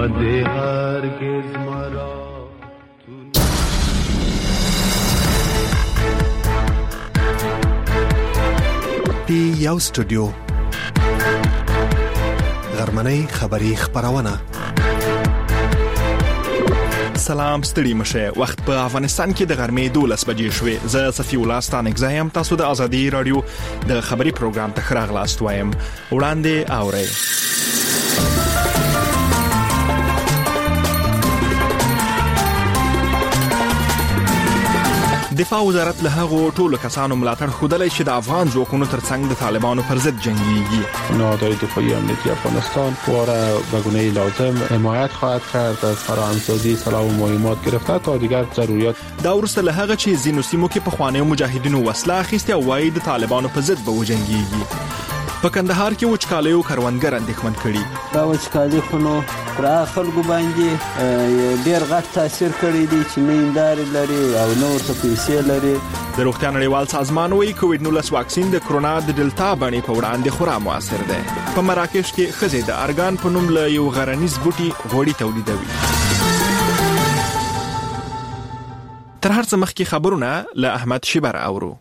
آمده هرگز مرا. یو استودیو غرمنۍ خبری خبرونه. سلام ستړي مشه. وخت په افغانستان کې د غرمې 12 بجې شوې. زه صفي الله ستانک زایم. تاسو د ازادي رادیو د خبري پروګرام ته خراغلاست وایم. وړاندې اورئ. دفاع وزارت له هغو ټولو کسانو ملاتړ خوده چې د افغان ځواکونو ترڅنګ د طالبانو پر ضد جنگیږي. نهادهای دفاعی امنیتی افغانستان خود را به گونه لازم حمایت خواهد کرد، از فراهمسازی سلاح و مهمات گرفته تا دیگر ضرورت. دا وروسته له هغه چې ځینو سیمو کې پخوانیو مجاهدینو وسله اخیستې او وایي د طالبانو په ضد به وجنګیږي. په کندهار کې وچکالیو کروندګر اندېښمن کړي. دا وچکالي خو نو پر خلکو باندې ډېر غټ تاثیر کړی دی چې نه انداري لري او نو ورته پیسې لري. د روغتیا نړیوال سازمان وايي کووډ 19 واکسین د کرونا د ډلتا باندې په وړاندې خورا موثر دی. په مراکش کې ښځې د ارګان په نوم له یو غرنیز بوټي غوړي تولیدوي. تر هر څه مخکې خبرونه له احمد شیبر اورو.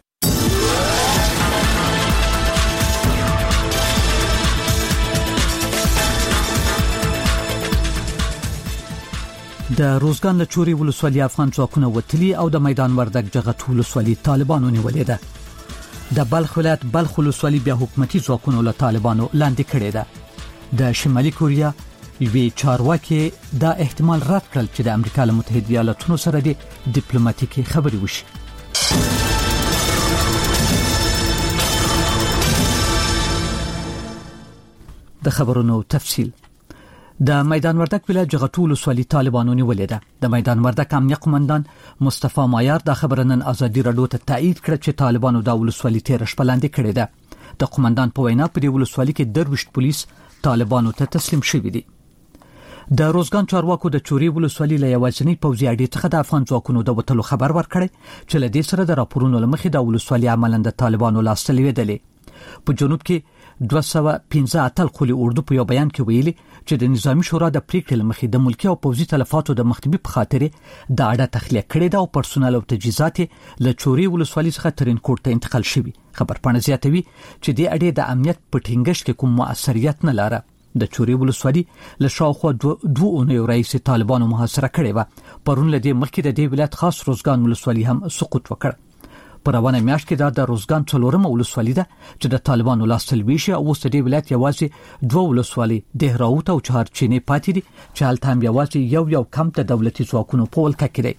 د روزګان له چوري ولسوالۍ افغان ځواکونه وتلي او د میدان وردګ جغت ولسوالۍ طالبانو نیولې ده. د بلخ ولایت بلخ ولسوالۍ بیا حکومتي ځواکونو له طالبانو لاندې کړې ده. د شمالي کوریا یوې چارواکي دا احتمال رد کړل چې د امریکا له متحده ایالاتونو سره د ډیپلوماټیکي خبرې وشي. د خبرونو تفصیل. د میدان وردګ ولایت جغت ولسوالۍ طالبانو نیولې ده. د میدان وردګ امنیه قومندان مصطفی مایار د خبرنن ازادي رادیو ته تایید کړ چې طالبانو د ولسوالۍ تیر شپه لاندې کړې ده. د قومندان په وینا په دې ولسوالۍ کې درويشت پولیس طالبانو ته تسلیم شوي دي. د روزګان چارواکو د چوري ولسوالۍ له یوازینی پوځي اډې څخه د افغان ځواکونو د وټلو خبر ورکړی چې له دې سره د راپورونو لمخې د ولسوالۍ عملاً د طالبانو لاس تلويدلې. په جنوب کې 215 اتل قولي اردو په یو بیان کې ویلي چې د نظامی شورا د پریکړې لمخې د ملکی او پوځي تلفاتو د مخنیوي په خاطر د اډه تخلیه کړې ده او پرسونل او تجهیزات له چوري ولسوالۍ څخه ترینکوټ ته انتقال شوي. خبرپاڼه زیاتوي چې د اډې د امنیت په ټینګښت کې کوم موثریت نه لاره. د چوري ولسوالۍ له شاوخوا 2 اونیو رئیس طالبانو محاصره کړې و. پرون له دې مخکې د دې ولایت خاص روزګان ولسوالۍ هم سقوط وکړ. په روانه میاشت کې د روزګان څلورمه ولسوالۍ ده چې د طالبانو لاس تلوي شي او اوس د دې ولایت یوازې 2 ولسوالۍ دهراوت او چهار چینې پاتې دي چې هلته هم یوازې یو کم ته دولتي ځواکونو په ولکه کې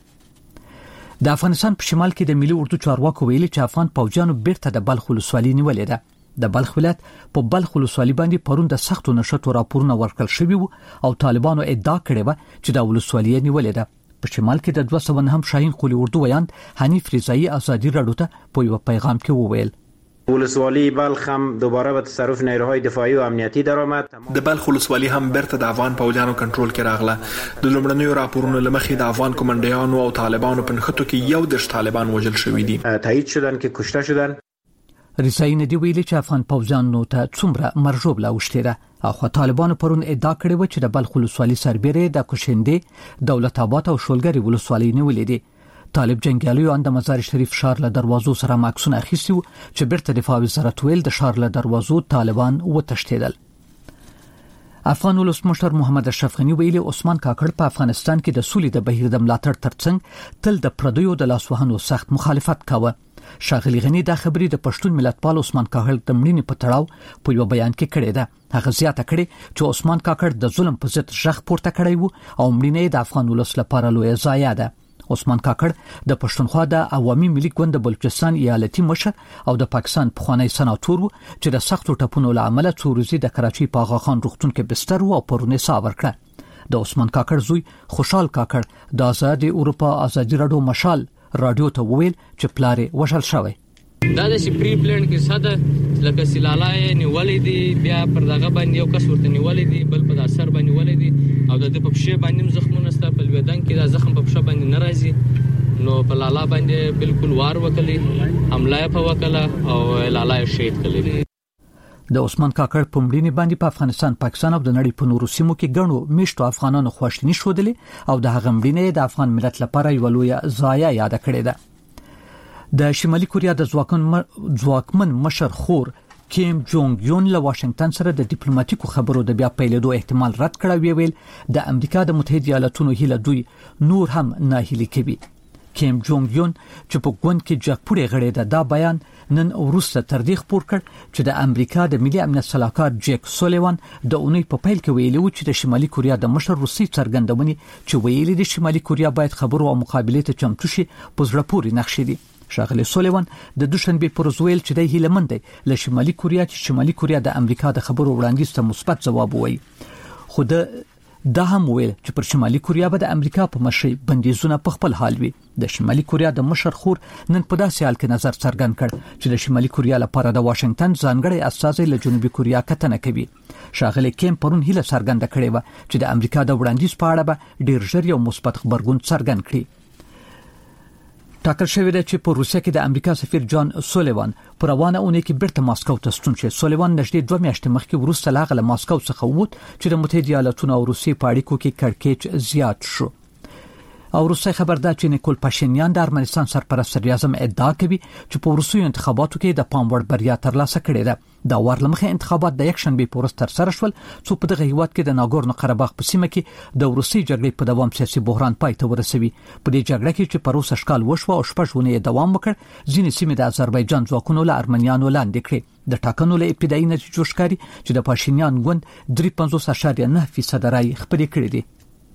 دي. د افغانستان په شمال کې د ملي اردو چارواکو ویلي چې افغان پوځیانو بیرته د بلخ ولسوالۍ نیولې ده. د بلخ ولایت په بلخ ولسوالۍ باندې پرون د سختو نشټو راپورونه ورکړل شوي وو او طالبانو ادعا کړې و چې د ولسوالۍ نیولې ده. په شمال کې د 200 هم شاهین قولي اردو ویاند حنیف رضایی ازادي رادیو ته په یو پیغام کې وویل ولسوالی بلخ هم دوباره به تصرف نیروهای دفاعی و امنیتی درآمد. د بلخ ولسوالی هم برته د افغان پوځیانو کنټرول کې راغله. د لومړنیو راپورونو لمخې د افغان کمانډیانو او طالبانو په نخښتو کې یو د طالبان وژل شوی دي. تایید شدن که کشته شدن. رضایی ندی ویلي چې افغان پوځیانو ته څومره مرجوب لا وشته ده. اخو طالبانو پرون ادعا کړې و چې د بلخ ولسوالۍ سربېره د کوشندې دولت آباد او شولګری ولسوالۍ نیولې دي. طالب جنگیالیو اند مزار شریف شار له دروازو سره ماکسونه اخیستي چې بیرته دفاع وزارت ویل د شار له دروازو طالبان وتښتیدل. افغان ولسمشر محمد اشرف غنی ویلي عثمان کاکړ په افغانستان کې د سولې د بهیر د ملاتړ ترڅنګ تل د پردیو د لاسوهنو سخت مخالفت کاوه. شاغلی غنی دا خبرې د پښتون ملتپال عثمان کاکړ د مړینې په تړاو په یو بیان کې کړې ده. هغه زیاته کړې چې عثمان کاکړ د ظلم په ضد ژغ پورته کړی وو او مړینې د افغان ولس لپاره لوی ضایعه ده. عثمان کاکړ د پښتونخوا د عوامي ملي ګوند د بلوچستان ایالتي مشر او د پاکستان پخوانی سناتور چې د سختو ټپونو له امله څو ورځې د کراچۍ په آغا خان روغتون کې بستر او پرونه سا ورکړه. د عثمان کاکړ زوی خوشحال کاکړ د آزاد اروپا ازادي رادیو مشال رادیو ته وویل چې پلارې وژل شوی. دا د سپری پلان کې ساده لکه سلالای نیولې دي، بیا پر دغه باندې یو کس ورته نیولې دي، بل په اثر باندې نیولې دي او د په پښې باندې زخمونه ستا په لویدان کې د زخم په پښه باندې ناراضي نو په لالا باندې بالکل وار وکړي، حمله په وکړه او لالا شهید کړي. د عثمان کاکړ په مړینې باندې په افغانستان، پاکستان او د نړۍ په نورو سیمو کې ګڼو میشتو افغانانو خواشیني ښودلې او د هغه مړینې د افغان ملت لپاره یو لوی ضایعه یاد کړې ده. د شمالي کوریا د ځواکمن مشر خور کیم جونګ یون له واشنگټن سره د ډیپلوماټیکو خبرو د بیا پیلېدو احتمال رد کړی ویل د امریکا د متحده ایالاتونو هیله دوی نور هم نه هیلي کوي. کیم جونګ یون چې په ګوند کې جګپوړې غړې ده دا بیان نن وروسته تر دې خبر کړ چې د امریکا د ملي امنیت سلاکار جیک سولیوان د اونۍ په پیل کې ویلي و چې د شمالي کوریا د مشر روسي څرګندونې چې ویلي د شمالي کوریا باید خبرو او مقابله ته چمتو شي په زړه پورې نقشې دي. ښاغلی سولیوان د دوشنبه پر ورځ ویل چې د هیلمن دی له شمالي کوریا چې شمالي کوریا د امریکا د خبرو وړاندیز ته مثبت ځواب وایي. خو دا هم ویل چې پر شمالي کوریا به د امریکا په مشرۍ بندیزونه په خپل حال وي. د شمالي کوریا د مشر خور نن په داسې حال کې نظر څرګند کړ چې د شمالي کوریا لپاره د واشنگټن ځانګړی استازی له جنوبي کوریا کتنه کوي. ښاغلی کیم پرون هیله څرګنده کړې و چې د امریکا د وړاندیز په اړه به ډیر ژر یو مثبت خبرګون څرګند کړي. ټاکل شوی دی چې په روسیه کې د امریکا سفیر جان سولیوان پر روانه اونۍ کې بیرته ماسکو ته ستون شي. سولیوان نږدې 2 میاشتې مخکې وروسته لاغله ماسکو څخه ووت چې د متحده ایالاتونو او روسیې په اړیکو کې کړکېچ زیات شو. او روسي خبردار چې نیکول پاشینیان د ارمنستان سرپرست صدراعظم ادعا کوي چې په روسي انتخاباتو کې د پام وړ بریا ترلاسه کړې ده. دا ورلمخه انتخابات د یک شنبه په ورځ تر سره شول چې په دغه هیواد کې د ناګورنو قرهباغ په سیمه کې د روسي جګړې په دوام سیاسي بحران پای ته ورسوي. په دې جګړه کې چې په روس اشکال وشو او شپږونه دوام وکړ ځینې سیمې د آذربایجان ځواکونو له ارمنیانو لاندې کړې. د ټاکنو له ابتدایي نتیجو ښکاري چې د پاشینیان ګوند 53.9% رای خپل کړی دي.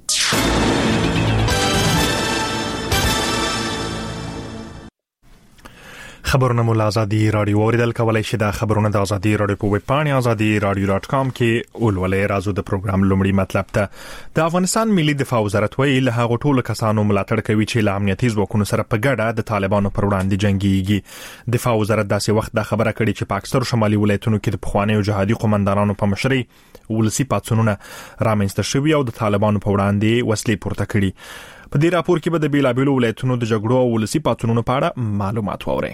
خبرونه مو آزادي رادیو اوریدل کولای شي د خبرونه د آزادي رادیو په ویب پاڼه azadi.radio.com کې ولولې رازو د پروګرام لومړی مطلب ته د افغانستان ملي دفاع وزارت ویلي له هغه ټولو کسانو ملاتړ کوي چې له امنیتي ځواکونو سره په ګډه د طالبانو پر وړاندې جنگيږي. دفاع وزارت داسې وخت دا خبره کړې چې په اکثر شمالي ولایتونو کې د پخوانیو جهادي قومندانانو په مشرۍ ولسی پاتونونه رامنځته شوي او د طالبانو په وړاندې وسلې پورته کړي. په دې راپور کې به د بیلابیلو ولایتونو د جګړو او ولسی پاتونونو په اړه معلومات واورئ.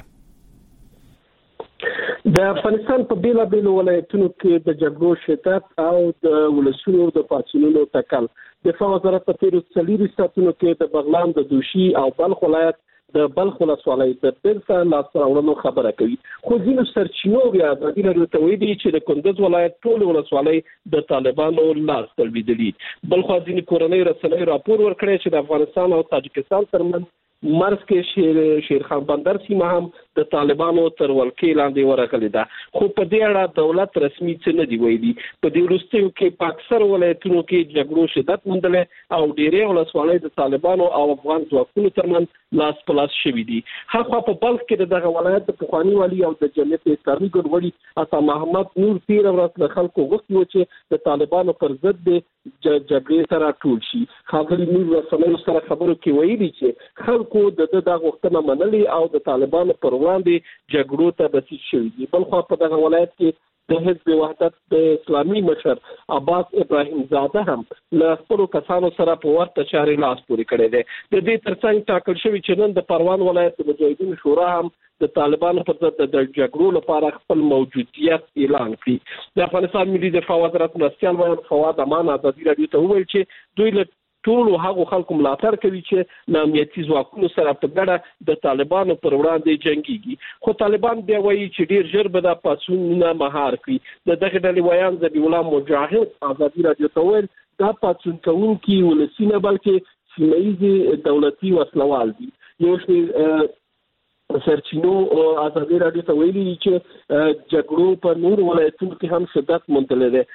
د افغانستان په بیلابیلو ولایتونو کې د جګړو شدت او د ولسونو د پاتونونو تکل دفاع وزارت په تیرو 4 ساعتونو کې د بغلان د دوشي او بلخ ولایت د بلخ ولسوالۍ د بیرته لاسراوړلو خبره کوي. خو ځینو سرچینو بیا د دې لپاره تویدي چې د کندز ولایت ټول ولسوالۍ د طالبانو لاس تلویدلي. بلخ ځینې کورنۍ رسنۍ راپور ورکړی چې د افغانستان او تاجکستان ترمنځ مرز کې شیرخان بندر سیمه هم د طالبانو تر ولکې لاندې ورغلې ده. خو په دې اړه دولت رسمي څه نه دی ویلي. په دې وروستیو کې په اکثر ولایتونو کې جګړو شدت موندلې او ډېرې ولسوالۍ د طالبانو او افغان ځواکونو ترمنځ لاس په لاس شوي دي. هغه په بلخ کې دغه ولایت د پخوانی والی او د جمعیت اسلامي ګډوډي عطا محمد نور 13 ورځې له خلکو غوښتي و چې د طالبانو پر ضد د جګړې سره ټول شي. خاغلی نور رسنیو سره خبرو کې ویلي چې خلکو د غوښتنه منلي او د طالبانو پر وړاندې جګړو ته بسیج شوي دي. بلخو په دغه ولایت کې د حزب وحدت د اسلامي مشر عباس ابراهیم زاده هم له خپلو کسانو سره په ورته چارې لاس پورې کړی دی. د دې ترڅنګ ټاکل شوي چې نن د پروان ولایت د مجاهدینو شورا هم د طالبانو پر ضد د جګړو لپاره خپل موجودیت اعلان کړي. د افغانستان ملي دفاع وزارت مرستیال وزیر فواد امان ازادي رادیو ته وویل چې دوی له ټولو هغو خلکو ملاتړ کوي چې له امنیتي ځواکونو سره په ګډه د طالبانو پر وړاندې جنگيږي. خو طالبان بیا وایي چې ډیر ژر به د پاڅونونه مهار کړي. د دغه ډلې ویان ذبیح الله مجاهد ازادي رادیو ته ویل دا پاڅون کوونکي ولسي نه بلکې سیمه‌ییز دولتي وسلوال دي. یو شمېر سرچینو ازادي رادیو ته ویلي چې جګړو په نور ولایتونو کې هم شدت موندلی دی.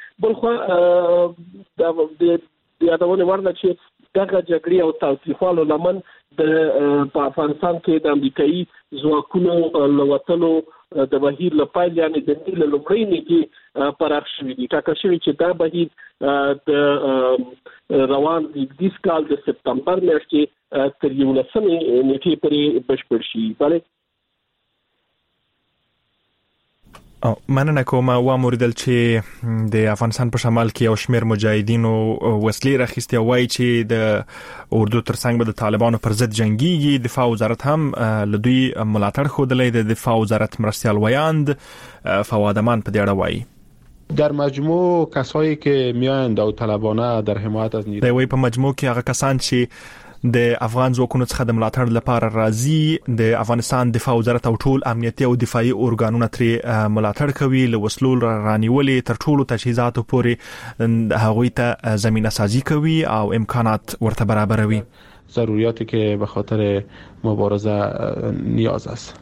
بلخو د یادونه ورده چې دغه جګړې او تاوتریخوالو لمن په افغانستان کې د امریکایي ځواکونو لوتلو د بهیر لپاره یعنی د دې لومړی نیټې پراخ شوی دي. ټاکل شوی چې دا بهیر د روان د کال د سپتمبر میاشتې تر 11 نیټې پورې بشپړ شي. بله او مننه کوم و موریدل چې د افغانستان په شمال کې یو شمېر مجاهدینو وسلې راخیستي وایي چې د اردو ترڅنګ به د طالبانو پر ضد جنگيږي. دفاع وزارت هم لدوی ملاتړ خوده. د دفاع وزارت مرستیال ویاند فواد امان په دې اړه وایي در مجموع کسایی که میایند او طلبانه در حمایت از نیروی د وی په مجموع کې هغه کسان چې د افغان ځواکونو څخه د ملاتړ لپاره راځي د افغانستان دفاع وزارت او ټول امنیتي او دفاعي اورګانونه ترې ملاتړ کوي له وسلو رانیولې تر ټولو تجهیزاتو پورې هغوی ته زمينه سازي کوي او امکانات ورته برابروي ضروریاتی که به خاطر مبارزه نیاز است.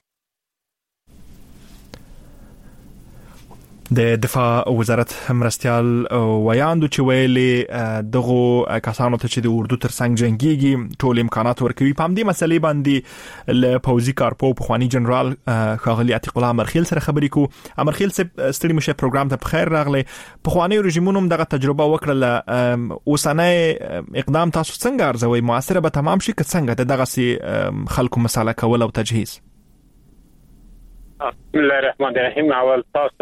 د دفاع وزارت مرستيال ویاندو چې ویلي دغه کسانو ته چې د اردو ترڅنګ جنگيږي ټول امکانات ورکوي په همدې مسلې باندې له پوزي کارپو پخوانی جنرال خاغلی عتیق الله امرخیل سره خبرې کو. امرخیل ستړي مشه پروګرام ته بخیر راغلی. پخوانی رژیمونو دغه تجربه وکړه اوسنۍ اقدام تاسو څنګه ارزوي موثر به تمام شي که څنګه دغه سي خلکو مساله کول او تجهیز؟ بسم الله الرحمن الرحیم. اول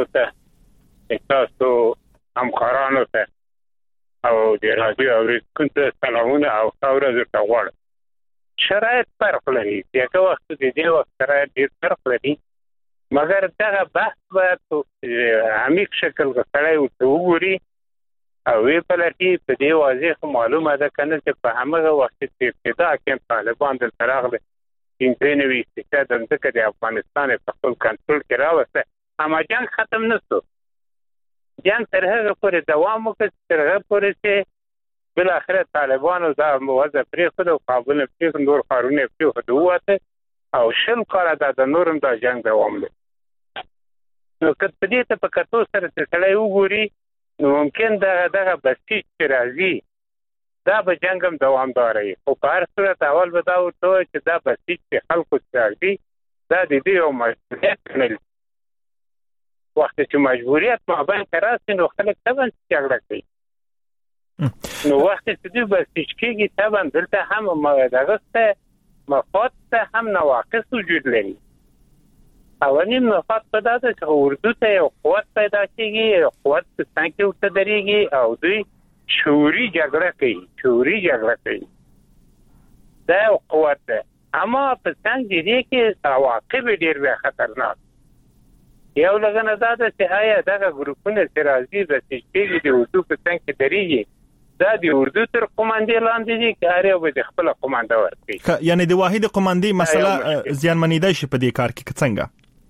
تاسو همکارانو ته او د رادیو اوریدونکو ته سلامونه او ښه ورځ ورته غواړم. شرایط فرق لري، دغه وخت د دې وخت شرایط ډېر فرق لري، مګر دغه بحث باید په عمیق شکل سړی ورته وګوري او ویې پلټي. په دې واضح معلومه ده که نه چې په همغه وخت کې ابتدا کې طالبان دلته راغلي 93 د ځمکه د افغانستان په خپل کنټرول کې راوسته، اما جنګ ختم نه شو. جنگ تر هغه پورې دوام وکړ تر هغه پورې چې بل اخر طالبانو دا موضوع پرېښود او کابل پرېښود، نور ښارونه پرېښود ووته او شل کاله د نورم دا جنگ دوام لري. نو که په دې ته په کتو سره چې سړی وګوري نو ممکن دغه بسیج چې راځي دا به جنگ هم دوامدار وي، خو په هر صورت اول به دا ورته وایي چې دا بسیج چې خلکو چې راځي دا د دې یو مجبوریت نه وي. وخت چې مجبوریت مابین کې راشي نو خلک طبعا جګړه کوي. نو وخت چې دوی بسیج کېږي طبعا دلته هم دغه څه مفاد ته هم نواقص وجود لري. اولین مفاد په دا ده چې اردو ته یو قوت پیدا کېږي، یو قوت په څنګ کې ورته درېږي او دوی شعوري جګړه کوي. دا یو قوت ده، اما په څنګ دې کې عواقب ډېر بیا خطرناک. یو لګنه دا ده چې آیا دغه ګروپونه چې راځي بسیج کېږي د اردو په څنګ کې درېږي دا د اردو تر قوماندې لاندې دي که هر یو به د خپله قومانده ورکوي؟ یعنې د واحد قوماندې مسله زیانمنېدای شي په دې کار کې که څنګه؟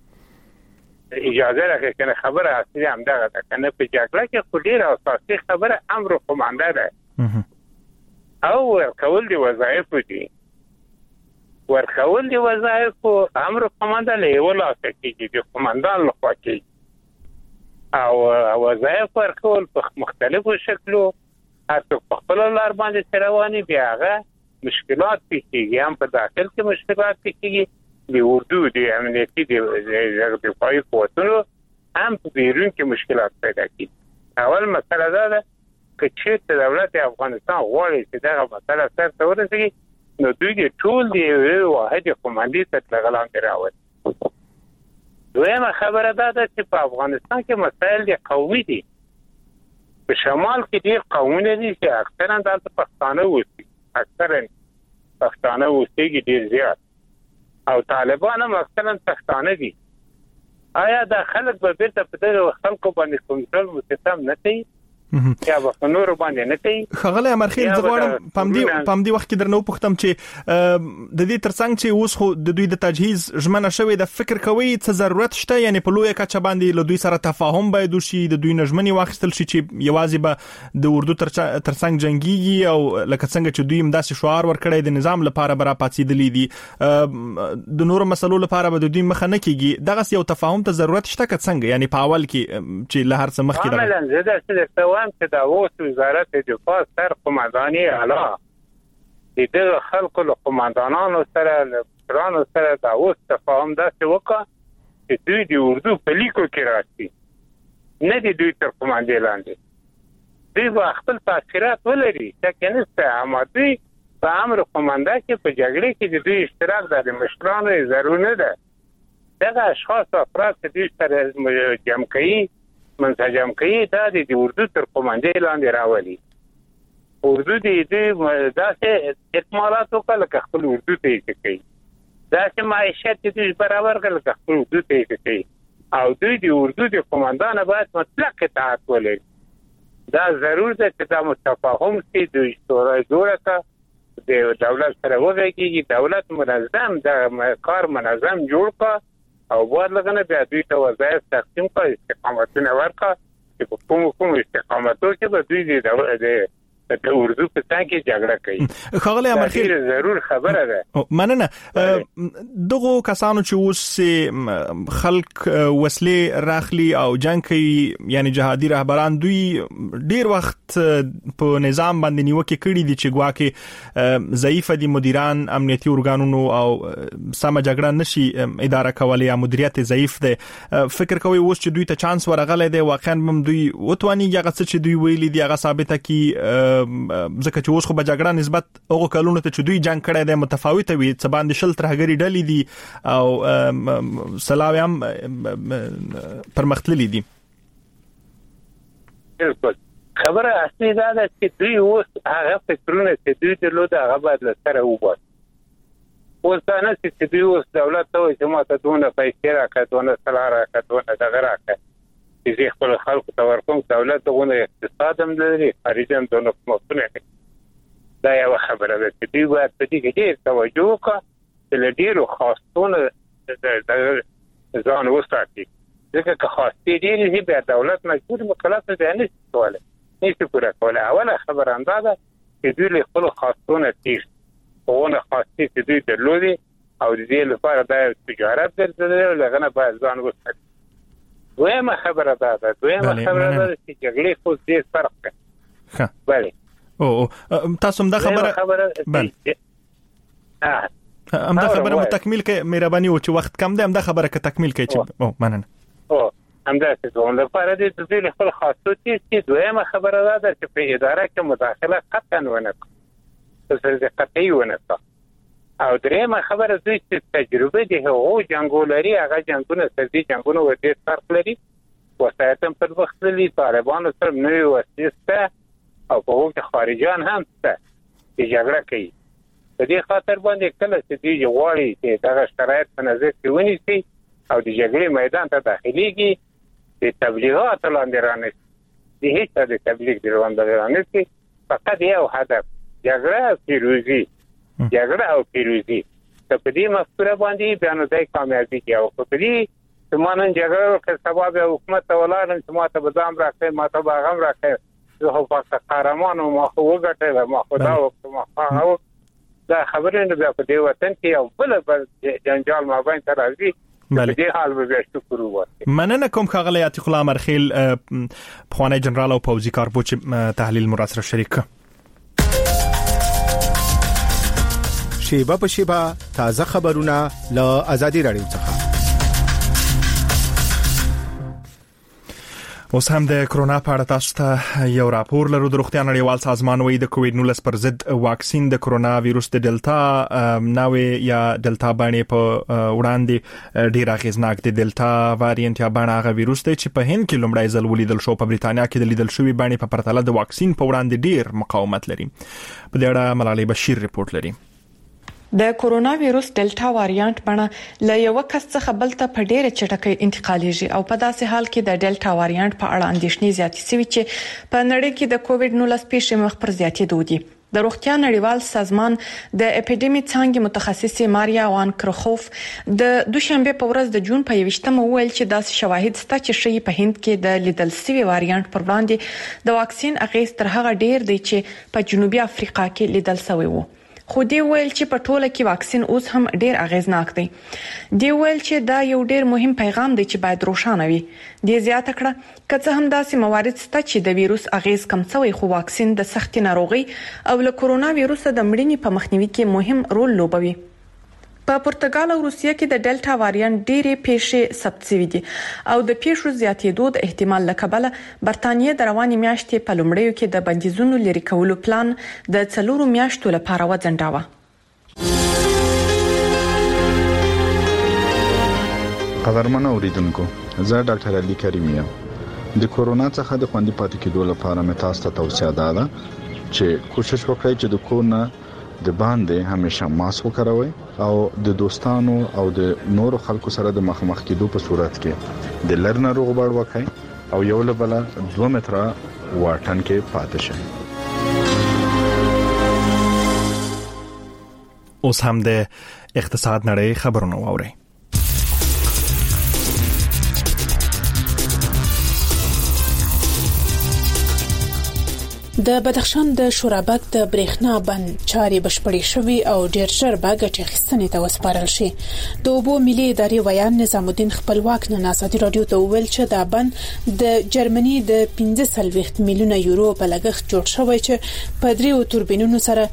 اجازه راکړئ که نه خبره اصلي همدغه ده، که نه په جګړه کې خو ډېره اساسي خبره امر قومانده ده او ورکول د وظایفو دي. ورکول دی وظایف امر قومانده له یو لاسه کېږي، د قومندان لخوا کېږي او وظایف ورکول په مختلفو شکلو هر څوک په خپله لار باندې چې رواني بیا هغه مشکلات پیښ کېږي، هم په داخل کې مشکلات پیښ کېږي د اردو د امنیتي د دفاعي قوتونو، هم په بیرون کې مشکلات پیدا کېږي. اول مسله دا ده که چېرته دولت افغانستان غواړي چې دغه مسله سرته ورسېږي نو دوی د ټول د یوې واحد قوماندې تر لغه لاندې راولي. دویمه خبره دا ده چې په افغانستان کې مسایل د قومي دي. په شمال کې ډېر قومونه دي چې اکثرا دلته پښتانه اوسېږي ډېر زیات او طالبان هم اکثرا پښتانه دي. آیا دا خلک به بیرته په دغه خلکو باندې کنټرول مسیستم نه کوي یا به نور باندې نه کوي؟ خغله امرخیل زه غواړم پامدی وخت کې درنو پختم چې د دې ترڅنګ چې اوس خو د دوی د تجهیز ژمنه شوې د فکر کوي څه ضرورت شته، یعنی په لوی کچه باندې له دوی سره تفاهم باید وشي، د دوی نژمنې واخیستل شي چې یوازې به د اردو ترڅنګ جنگيږي او لکه څنګه چې دوی همداسې شعار ورکړی د نظام لپاره برا پاتېدلې دي، د نورو مسلو لپاره به د دوی مخه نه کېږي. دغه یو تفاهم ته ضرورت شته که څنګه، یعنی په اول کې چې له هر څه مخکې عملاً چې دا اوس وزارت دفاع سر قومنداني اعلی د خلکو له قومندانانو سره له مشرانو سره دا اوس تفاهم داسې وکړه چې دوی د اردو په لیکو کې راشي، نه د دوی تر قومندې لاندې. دوی به خپل تاثیرات ولري څه نشته، اما دوی په امر قومنده کې په جګړې کې د دوی اشتراک د مشرانو ضروري نه ده. دغه اشخاص افراد چې دوی سره جمع کوي منسجم کوي دا د اردو تر قومندې لاندې راولي. اردو دې داسې اکمالات وکړه لکه خپل اردو ته یې کوي، داسې معیشت چې دوی برابر کړه لکه خپل اردو ته یې کوي، او دوی د اردو د قومندان باید مطلق اطاعت ولري. دا ضرور ده چې دا متفاهم شي د شورای جوړه کا د دولت سره وغږیږي، دولت منظم د کار منظم جوړ کا او باید لګنه بیا دوی ته وظایف تقسیم کړي، استقامتونه ورکړي چې په کوم استقامتو کې به دوی د اردو په څنګه کې جګړه کوي. خغلی امرخیل ضرور خبره ده. مننه. دغه کسانو چې اوس خلک وسلې راخلي او جنگ کوي، یعنی جهادي رهبران، دوی ډیر وخت په نظام باندې نیوکه کړي دي چې ګواکې ضعیف دي مدیران امنیتي ارګانونو او سم جګړه نشي اداره کولای، یا مدیریت ضعیف ده. فکر کوي اوس چې دوی ته چانس ورغلی دی، واقعا هم دوی وتواني هغه څه چې دوی ویلي دي هغه ثابته کی، ځکه چې اوس خو به جګړه نسبت هغه کلونو ته چې دوی جنگ کړی دی متفاوته وي، څه باندې شل ترهګری ډلې دي او سلاوی هم پرمختللي دي. بالکل خبره اصلي دا ده چې دوی اوس هغه فکرونه چې دوی درلود هغه باید له سره وباسي. اوس دا نه چې دوی اوس دولت ته وایي چې ما ته دونه پیسې راکړه، دونه سلا راکړه، دونه دغه راکړه چې خپل خلکو ته ورکوم. دولت دغه اقتصاد هم لري، خارجي هم دونه کومونه کوي. دا یو خبره ده چې دوی باید په دې کې ډېر توجه وکړي چې له ډېرو خاصتونو ځان وساتي، ځکه که خاصې ډېرې وي بیا دولت مجبور مکلف دی نه شي کولی، نشي پوره کولی. اوله خبره همدا ده چې دوی له خپلو خاصتونو تېښتي، هغونه خاصې چې دوی درلودې او د دې لپاره دا یو تجارت ګرځېدلی او له هغه نه باید ځان وساتي. دویمه خبره دا ده چې جګړې خو ډېر فرق کوي. بله تاسو هم دا خبره همدا خبره مو تکمیل کې مهرباني او چې وخت کم دی همدا خبره کې تکمیل کې چې مننه همدا چې ځون لپاره دې د دې خپل خاصیت چې دویمه خبره ده چې په اداره کې مداخله قطعا ونه کوي، قطعي ونه کوي. او درېمه خبره دوی چې تجربه دي هغه جنگولري، هغه جنگونه سردي جنگونه و دې فرق لري. وسایت هم پر وخت لري، طالبانو سره نوې وسیسته او په هغه خارجيان هم څه چې جګړه کوي. په دې خاطر باندې کله چې دوی غواړي چې دغه شرایط په نظر کې ونیسي او د جګړې میدان ته داخليږي، د تبلیغات لاندې رانیسي، د هیڅ د تبلیغ لاندې رانیسي، فقط یو هدف جګړه پیروزي، جګړه او پیروزي. ته په دې مفکوره باندې بیان دای کامیابی دی او په دې سمانن جګړه وکړ سبب حکومت ولارن چې ما ته بدام راکړي، ما ته باغم راکړي، زه خو پاسه قهرمان او ما خو وګټل، ما خدا وکړ، ما هغه دا خبرې نه بیا په دې وطن کې یو بل جنجال ما باندې راځي. په دې حال به شکر وکړي. مننه کوم خغلی عتیق الله مرخیل، پخوانی جنرال او پوځي کارپوه چې تحلیل مراسره شریک. شیبه په شیبه تازه خبرونه له آزادي رادیو څخه. اوس هم د کرونا په اړه تاسو ته یو راپور لرو. د روغتیا نړیوال سازمان وايي د کووډ 19 پر ضد واکسین د کرونا وایروس د ډلتا نوې یا ډلتا باندې په وړاندې ډیر اغیزناک دی. ډلتا وایرینټ یا باندې هغه وایروس دی چې په هند کې لومړی ځل ولیدل شو. په بریتانیا کې د لیدل شوی باندې په پرتله د واکسین په وړاندې ډیر مقاومت لري. په دې اړه ملالۍ بشیر ریپورت لري. د کرونا وایروس ډلټا وایرانټ بڼه ل یو کس څخه بل ته په ډیره چټکۍ انتقالیږي او په داسې حال کې د ډلټا وایرانټ په اړه اندېښنې زیاتې شوې چې په نړۍ کې د کووډ 19 پیښې مخ پر زیاتېدو دي. د روغتیا نړیوال سازمان د اپیډیمي څانګې متخصص ماریا وان کرخوف د دوشنبه په ورځ د جون په 28مه وویل چې داسې شواهد شته چې شی په هند کې د لیدل شوی وایرانټ پر وړاندې د واکسین اغېز تر هغه ډیر دی چې په جنوبي افریقا کې لیدل شوی وو. خو دی ویل چې په ټوله کې واکسین اوس هم ډیر اغیزناک دی. دی ویل چې دا یو ډیر مهم پیغام دی چې باید روښانه وي. دی زیاته کړه کله هم داسې موارد شته چې د وایروس اغیز کم شوی خو واکسین د سختي ناروغي او له کرونا وایروس د مړینې په مخنیوي کې مهم رول لوبوي. په پرتګال او روسیه کې د ډلټا وایرانټ ډېرې پیښې ثبت شوې دي او د پیښو زیاتېدو د احتمال لکبله برتانیې د رواني میاشتې په لومړیو کې د بندیزونو لري کولو پلان د 4 میاشتو لپاره وځنډاوه. قدرمن اوریدونکو، زه ډاکټر علي کریم یم. د کورونا څخه د خوندي پاتې کېدو لپاره مې تاسو ته توصیه ده چې کوشش وکړئ چې د کور نه د باندې همیشه ماسک وکاروئ او د دوستانو او د نورو خلکو سره د مخامخ کېدو په صورت کې د لرنه روغبړ وکړئ او یو له بل 2 متره واټن کې پاتې شئ. اوس هم د اقتصاد نړۍ خبرونه واورئ. د بدخشان د شورابک د برېښنا بند چاري بشپړې شوې او ډېر ژر به ګټې اخیستنې ته وسپارل شي. د اوبو ملي ادارې ویان نظام الدین خپلواک نن ازادي رادیو ته وویل چې دا بند د جرمني د 15 میلیونه یورو په لګښت جوړ شوی چې په 3 توربینونو سره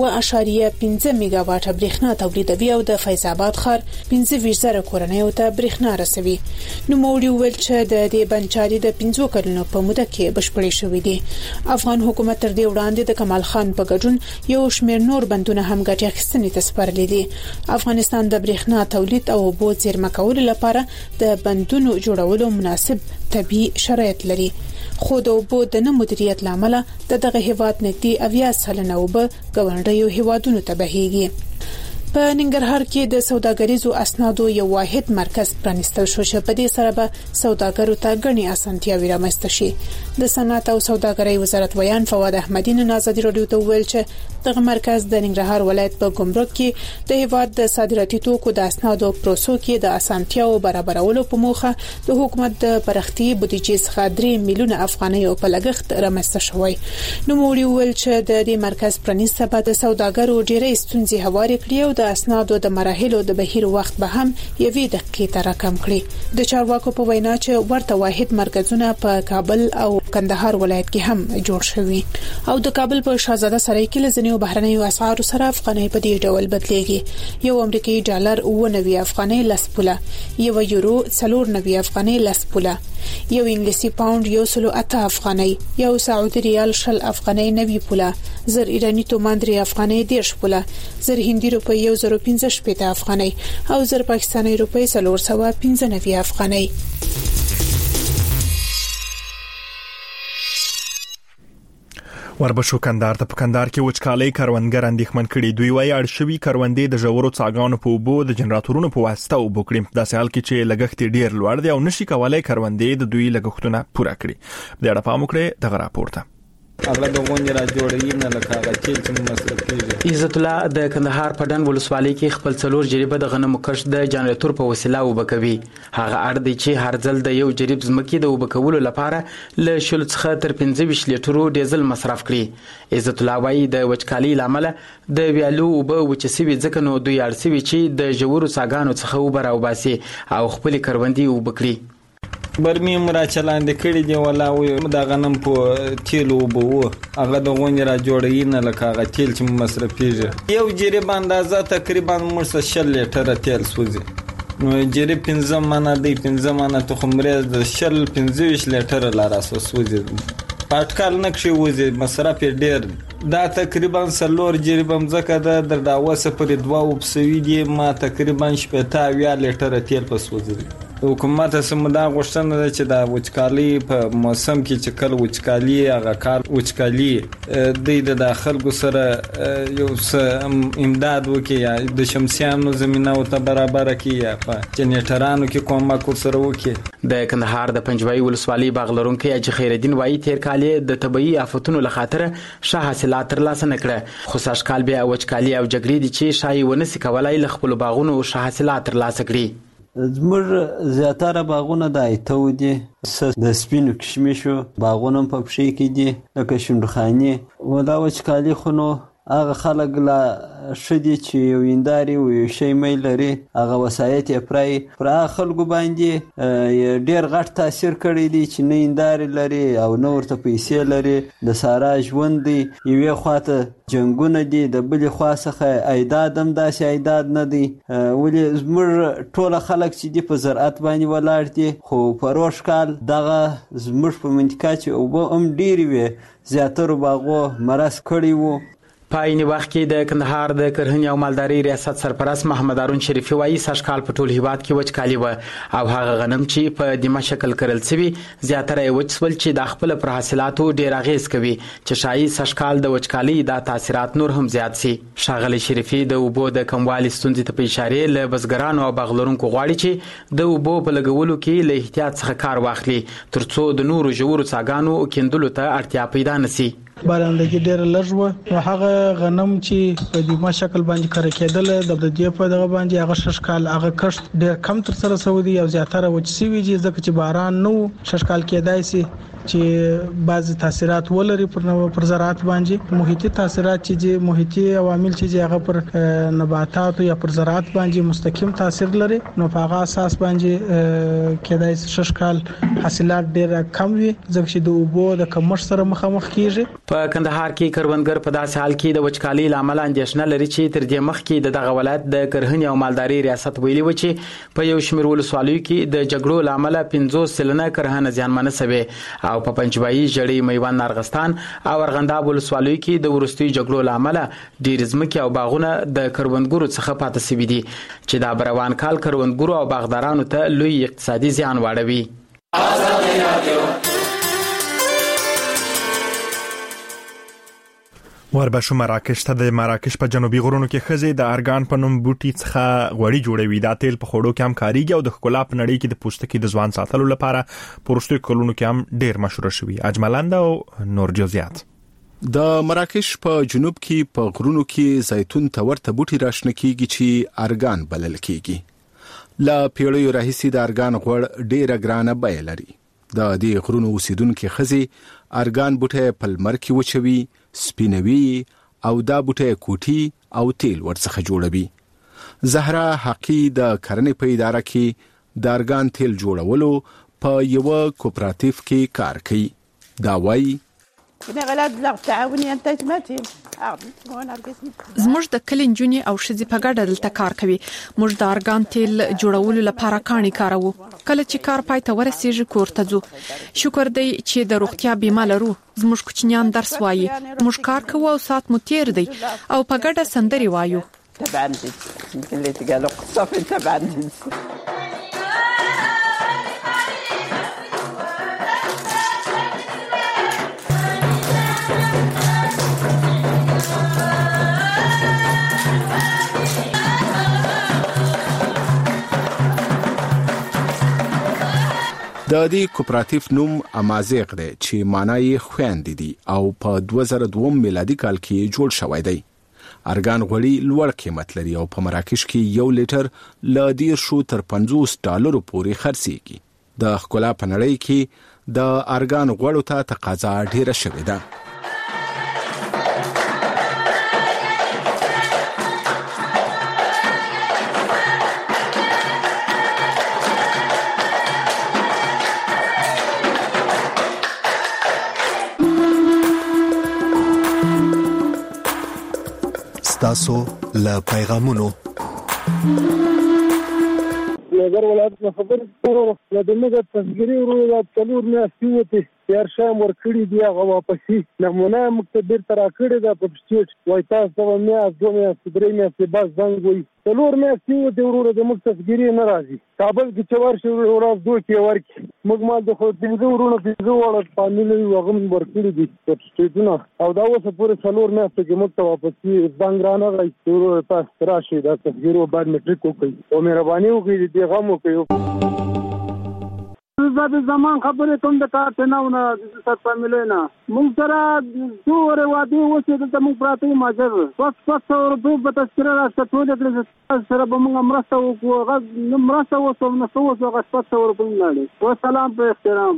1.5 میگا واټ برېښنا تولیدوي او د فیض آباد ښار 15,000 کورنیو ته برېښنا رسوي. نو موري وویل چې د دې بند چاري د 15 کلونو په موده کې بشپړې شوې دي. افغان حکومت تر دې وړاندې د کمال خان په ګډون یو شمېر نور بندونه هم ګټې اخیستنې ته سپارلي دي. افغانستان د برېښنا تولید او اوبو زیرمه کولو لپاره د بندونو جوړولو مناسب طبي شرایط لري. خو د اوبو د نه مدیریت لامل د دغه هیواد نږدې 80% اوبه ګاونډیو هیوادونو ته بهيږي. په ننګرهار کې د سوداګریزو اسنادو یو واحد مرکز پرانیستل شو چې په دې سره به سوداګرو ته غني اسانتیاوي رامنځته شي. د صنعت او سوداګرۍ وزارت ویان فواد احمدی نن ازادي رادیو ته ویل چې دغه مرکز د ننګرهار ولایت په ګمرک کې د هیواد د صادراتي توکو د اسنادو پروسو کې د اسانتیاو برابرولو په موخه د حکومت د پرختي بودیجې څخه 3 میلیونه افغانۍ په لګښت رامنځته شوی. نو موري ویل چې د دې مرکز پرانیسته به د سوداګرو ډېرې ستونزې هوارې کړي او د اسنادو د مراحلو د بهیر وخت به هم 1 دقیقې ته راکم کړي. د چارواکو په وینا چې ورته واحد مرکزونه په کابل او کندهار ولایت کې هم جوړ شوي او د کابل په شاهزاده سرای کې لزنیو بهرنیو اسعار سره افغانۍ په دې ډول بدلېږي. یو امریکایي ډالر 90 افغانۍ لس پوله، یو یورو 490 افغانۍ لس پوله، یو انګلیسي پاوند 108 افغانۍ، یو سعودي ریال 10 افغانۍ 90 پوله، زر ایرانی تومان 3 افغانۍ 10 پوله، زر هندي روپۍ 1015 افغانۍ او زر پاکستاني روپۍ 495 افغانۍ. وربشو کندهار ته په کندهار کې وچکالۍ کروندګر اندېښمن کړي. دوی وايي اړشوي کروندې د ژورو څاګانو په اوبو د جنراتورونو په واسطه اوبه کړي. داسې حال کې چې لګښت ډیر لوړ دی او نشي کولای کروندې د دوی لګښتونه پوره کړي. د اړه پام وکړئ دغه راپورته. هغه د غونډې را جوړوي نه لکه هغه چې مصرف کیږي. عزت الله د کندهار په ډن ولسوالۍ کې خپل څلور جریبه د غنمو کښت د جنراتور په وسیله وبکوي. هغه اړ دی چې هر ځل د یو جریب زمکې د وبکولو لپاره له شل څخه تر 25 لیټرو ډیزل مصرف کړي. عزت الله وايي د وچکالۍ لامل د ویالو اوبه وچسوي ځکه نو دوی اړسوي چې د ژورو څاګانو څخه اوبه راوباسي او خپل کروندې وبکړي. برمی مرا چلاندې کړي دی ولا و د غنم په تیلو وبو هغه د غونډې را جوړوي نه لکه هغه تیل چې مصرف کیږي. یو جریب اندازه تقریبا مرسه 6 لیټر تیل سوزي. نو جریب 15 منه دی 15 منه تخمرې د 15 لیټر لاره سوزي. پټکال نکشي وځي مصرف ډیر. دا تقریبا سلور جریب مزکه د داوسه پر 2 وبسوي دی ما تقریبا 70 لیټر تیل په سوزي. حکومت سمدا غوښتنه ده چې د وچکالۍ په موسم کې چې کله وچکالۍ هغه کار وچکالۍ د خلکو سره یو امداد وکړي یا د شمسیانو زمينه او ته برابر کړي یا په جنریټرانو کې کومک سره وکړي. د کندهار د پنجوای ولسوالۍ باغلرونکو اج خیرالدین وايي تیر کال د طبي آفتونو لخاطر ښه حاصلات ترلاسه نکړه. خو ساشکال بیا وچکالۍ او جګړې دي چې شای ونسي کولای ل خپل باغونو ښه حاصلات ترلاسه کړي. زموږ زیاتره باغونه د ایتو دي، د سپینو کشمیشو باغونه په پښې کې دي لکه شمرخاني. ولا وچکالي خو نو هغه خلک لا شدي چې یو انداري او یو شی مې لري هغه وسایت یې پرای پر خلکو باندې ډیر غټ تاثیر کړی دی چې نه انداري لري او نو ورته پیسې لري. د سارا ژوند دی یوې خواته جنگونه دي د بل خوا څخه عیداد هم داسې عیداد نه دی. ولې زموږ ټول خلک چې دی په زراعت باندې ولاړ دي خو په روش کال دغه زموږ په منطقه چې اوبه هم ډیری وي زیاتره باغو مرز کړی وو. په عین وخت کې د کندهار د کرهنې او مالدارۍ ریاست سرپرست محمد هارون شریفي وایي سږکال په ټول هیواد کې وچکالي و او هغه غنم چې په دمه شکل کرل شوي زیاتره یې وچ شول چې د خپل پر حاصلاتو ډیر اغیز کوي چې شایي سږکال د وچکالي د تاثیرات نور هم زیات شي. ښاغلي شریفي د اوبو د کموالي ستونزې ته په اشاره له بزګرانو او باغلرونکو غواړي چې د اوبو په لګولو کې له احتیاط څخه کار واخلي ترڅو د نورو ژورو څاګانو کیندلو ته اړتیا پیدا نشي. بارندګي ډېر لږ و هغه غنم چې په دمه شکل باندې کار کېدل د دې په دغه باندې هغه ششکال هغه کښت ډېر کم تر سره سعودي او زیاتره وچ سوي دي ځکه چې باران نو ششکال کېدای شي چې بعض تاثیرات ولري پر زراعت باندې محیطي تاثیرات چې محیطي عوامل چې هغه پر نباتات یا پر زراعت باندې مستقیم تاثیر لري نو په هغه اساس باندې کېدای شي ششکال حاصلات ډېر کم وي ځکه چې د اوبو د کمښت سره مخامخ کیږي. په کندهار کې کروندګر په داسې حال کې د وچکالۍ لامل اندېښنه لري چې تر دې مخکې دغه ولایت د کرهنې او مالدارۍ ریاست ویلي و چې په یو شمېر ولسوالیو کې د جګړو لامل 50% کرهنه زیانمنه شوه او په پنجوایي جړې میوند نارغستان او ارغنداب ولسوالیو کې د ورستي جګړو لامل ډېر ځمکې او باغونه د کروندګرو څخه پاتې شوي دي چې دا بروان کال کروندګرو او باغدارانو ته لوی اقتصادي زیان واړوي. وربشو مراکش ته د مراکش په جنوبي غرونو کې خزې د ارګان په نوم بوټي څخه غوړي جوړوي. دا تیل په خوړو کې هم کاریږي او د ښکلا په نړۍ کې د پوستکي د ځوان ساتلو لپاره پورستوي کلونو کې هم ډیر مشهور شوی. اجملند او نور جزئیات. د مراکش په جنوب کې په غرونو کې زیتون ته ورته بوټي راشنه کیږي چې ارګان بلل کیږي. لا پیړیو راهیسې د ارګان غوړ ډیره ګرانه بیه لري. د دې غرونو اوسیدونکو خزې ارګان بوټي په لمر کې وچوي سپینوي او دا بوټي کوټي او تیل ورڅخه جوړوي. زهرا حقی د کرنې په اداره کې د ارګان تیل جوړولو په یو کوپراتیف کې کار کوي. دا وایي زموږ د کلي نجونې او ښځې په ګډه دلته کار کوي. موږ د ارګان تیل جوړولو لپاره کاڼي کاروو. کله چې کار پای ته ورسیږي کور ته ځو. شکر دی چې د روغتیا بیمه لرو. زموږ کوچنیان درس وایي. موږ کار کوو او سات مو تیر دی او په ګډه سندري وایو. د دې کوپراتیف نوم امازیغ دی چې معنی خويندې دي او په 2002 میلادي کال کې جوړ شوی دی. ارګان غوړي لوړ قیمت لري او په مراکش کې 1 لیټر ل 10 تر 50 ډالر پورې خرڅيږي. د ښکلا په نړۍ کې د ارګان غوړو ته تقاضا ډیره شوې ده. تاسو له پیغامونو نظر ولادت خبر ورو د موږ تصویري ورو د څلور میاشتې وته تیر شام ورکړي دی هغه واپسي نمونه مقتدر تر کړي د پپسټیټ وای تاسو د میاشت دوه میاشتې درې میاشتې بس زنګ وي څلور میاشتې وته ورو د موږ تصویري نه راځي. کابل کې چوار شو ورو دوه کې ورکی موږ مال د خو دې ورونو د وړ فامیلی وغم ورکړي دي پپسټیټونه او دا اوس پورې څلور میاشتې کې موږ ته واپسي زنګ را نه راځي. ورو تاسو راشي دا تصویرو باید میټریک وکړي او مهرباني وکړئ دې غو کوي. زاد زمان خبره کوم د کار ته نه د ست فامیلینا موږ سره څوره وادي وڅې د موږ پراته ماجر 500 روپۍ په تذکره راځه ټول د سره به موږ مرسته وکړو. غو مرسته وسو نه څه 500 روپۍ نه و سلام په احترام.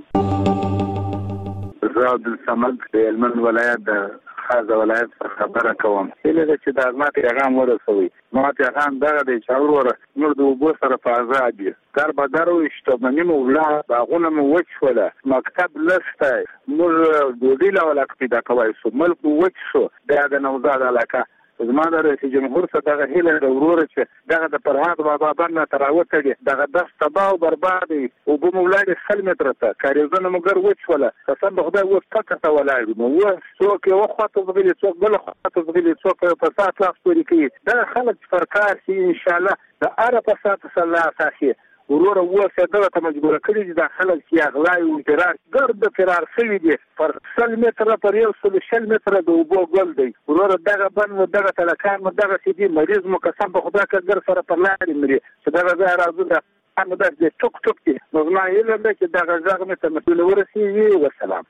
زاد الصمد د هلمند ولایت خاص ولایت خبره کوم چې د خدمات پیغام ورسوي. ما پیغام دغه د چاور نور د وبو سره فازاد دي کار بدرو اشتبنی مولا باغونه مو وچوله مکتب لسته مور د دې له علاقه پیدا کوي سو ملک وچ شو د نوزاد علاقه زما د رئیس جمهور څخه دغه هیله د ورور چې دغه د فرهاد بابا باندې تراوته دي دغه د تباہ او برباد او په مولای 100 متر ته کاریزونه مګر وچوله قسم به خدای و فکر ته ولاړ نو و څوک یو خواته زغلی څوک بل خواته زغلی څوک په سات لاس پوری کوي دا خلک فرکار شي ان شاء الله د اره په سات الله اساسي ورور و ساده ته مجبور کړی د خلک چې اغلای او فرار ګرد فرار شوی دي پر 100 متر پر یو 100 متر د وبو ګل دی ورور دغه بن دغه تلکان دغه سيدي مریض مو قسم په خدا کې سره پر لارې مري چې دغه ځای راځو د انا د ټوک ټوک دي نو ما یې لنده چې دغه ځای مې ته مسؤل ورسیږي والسلام.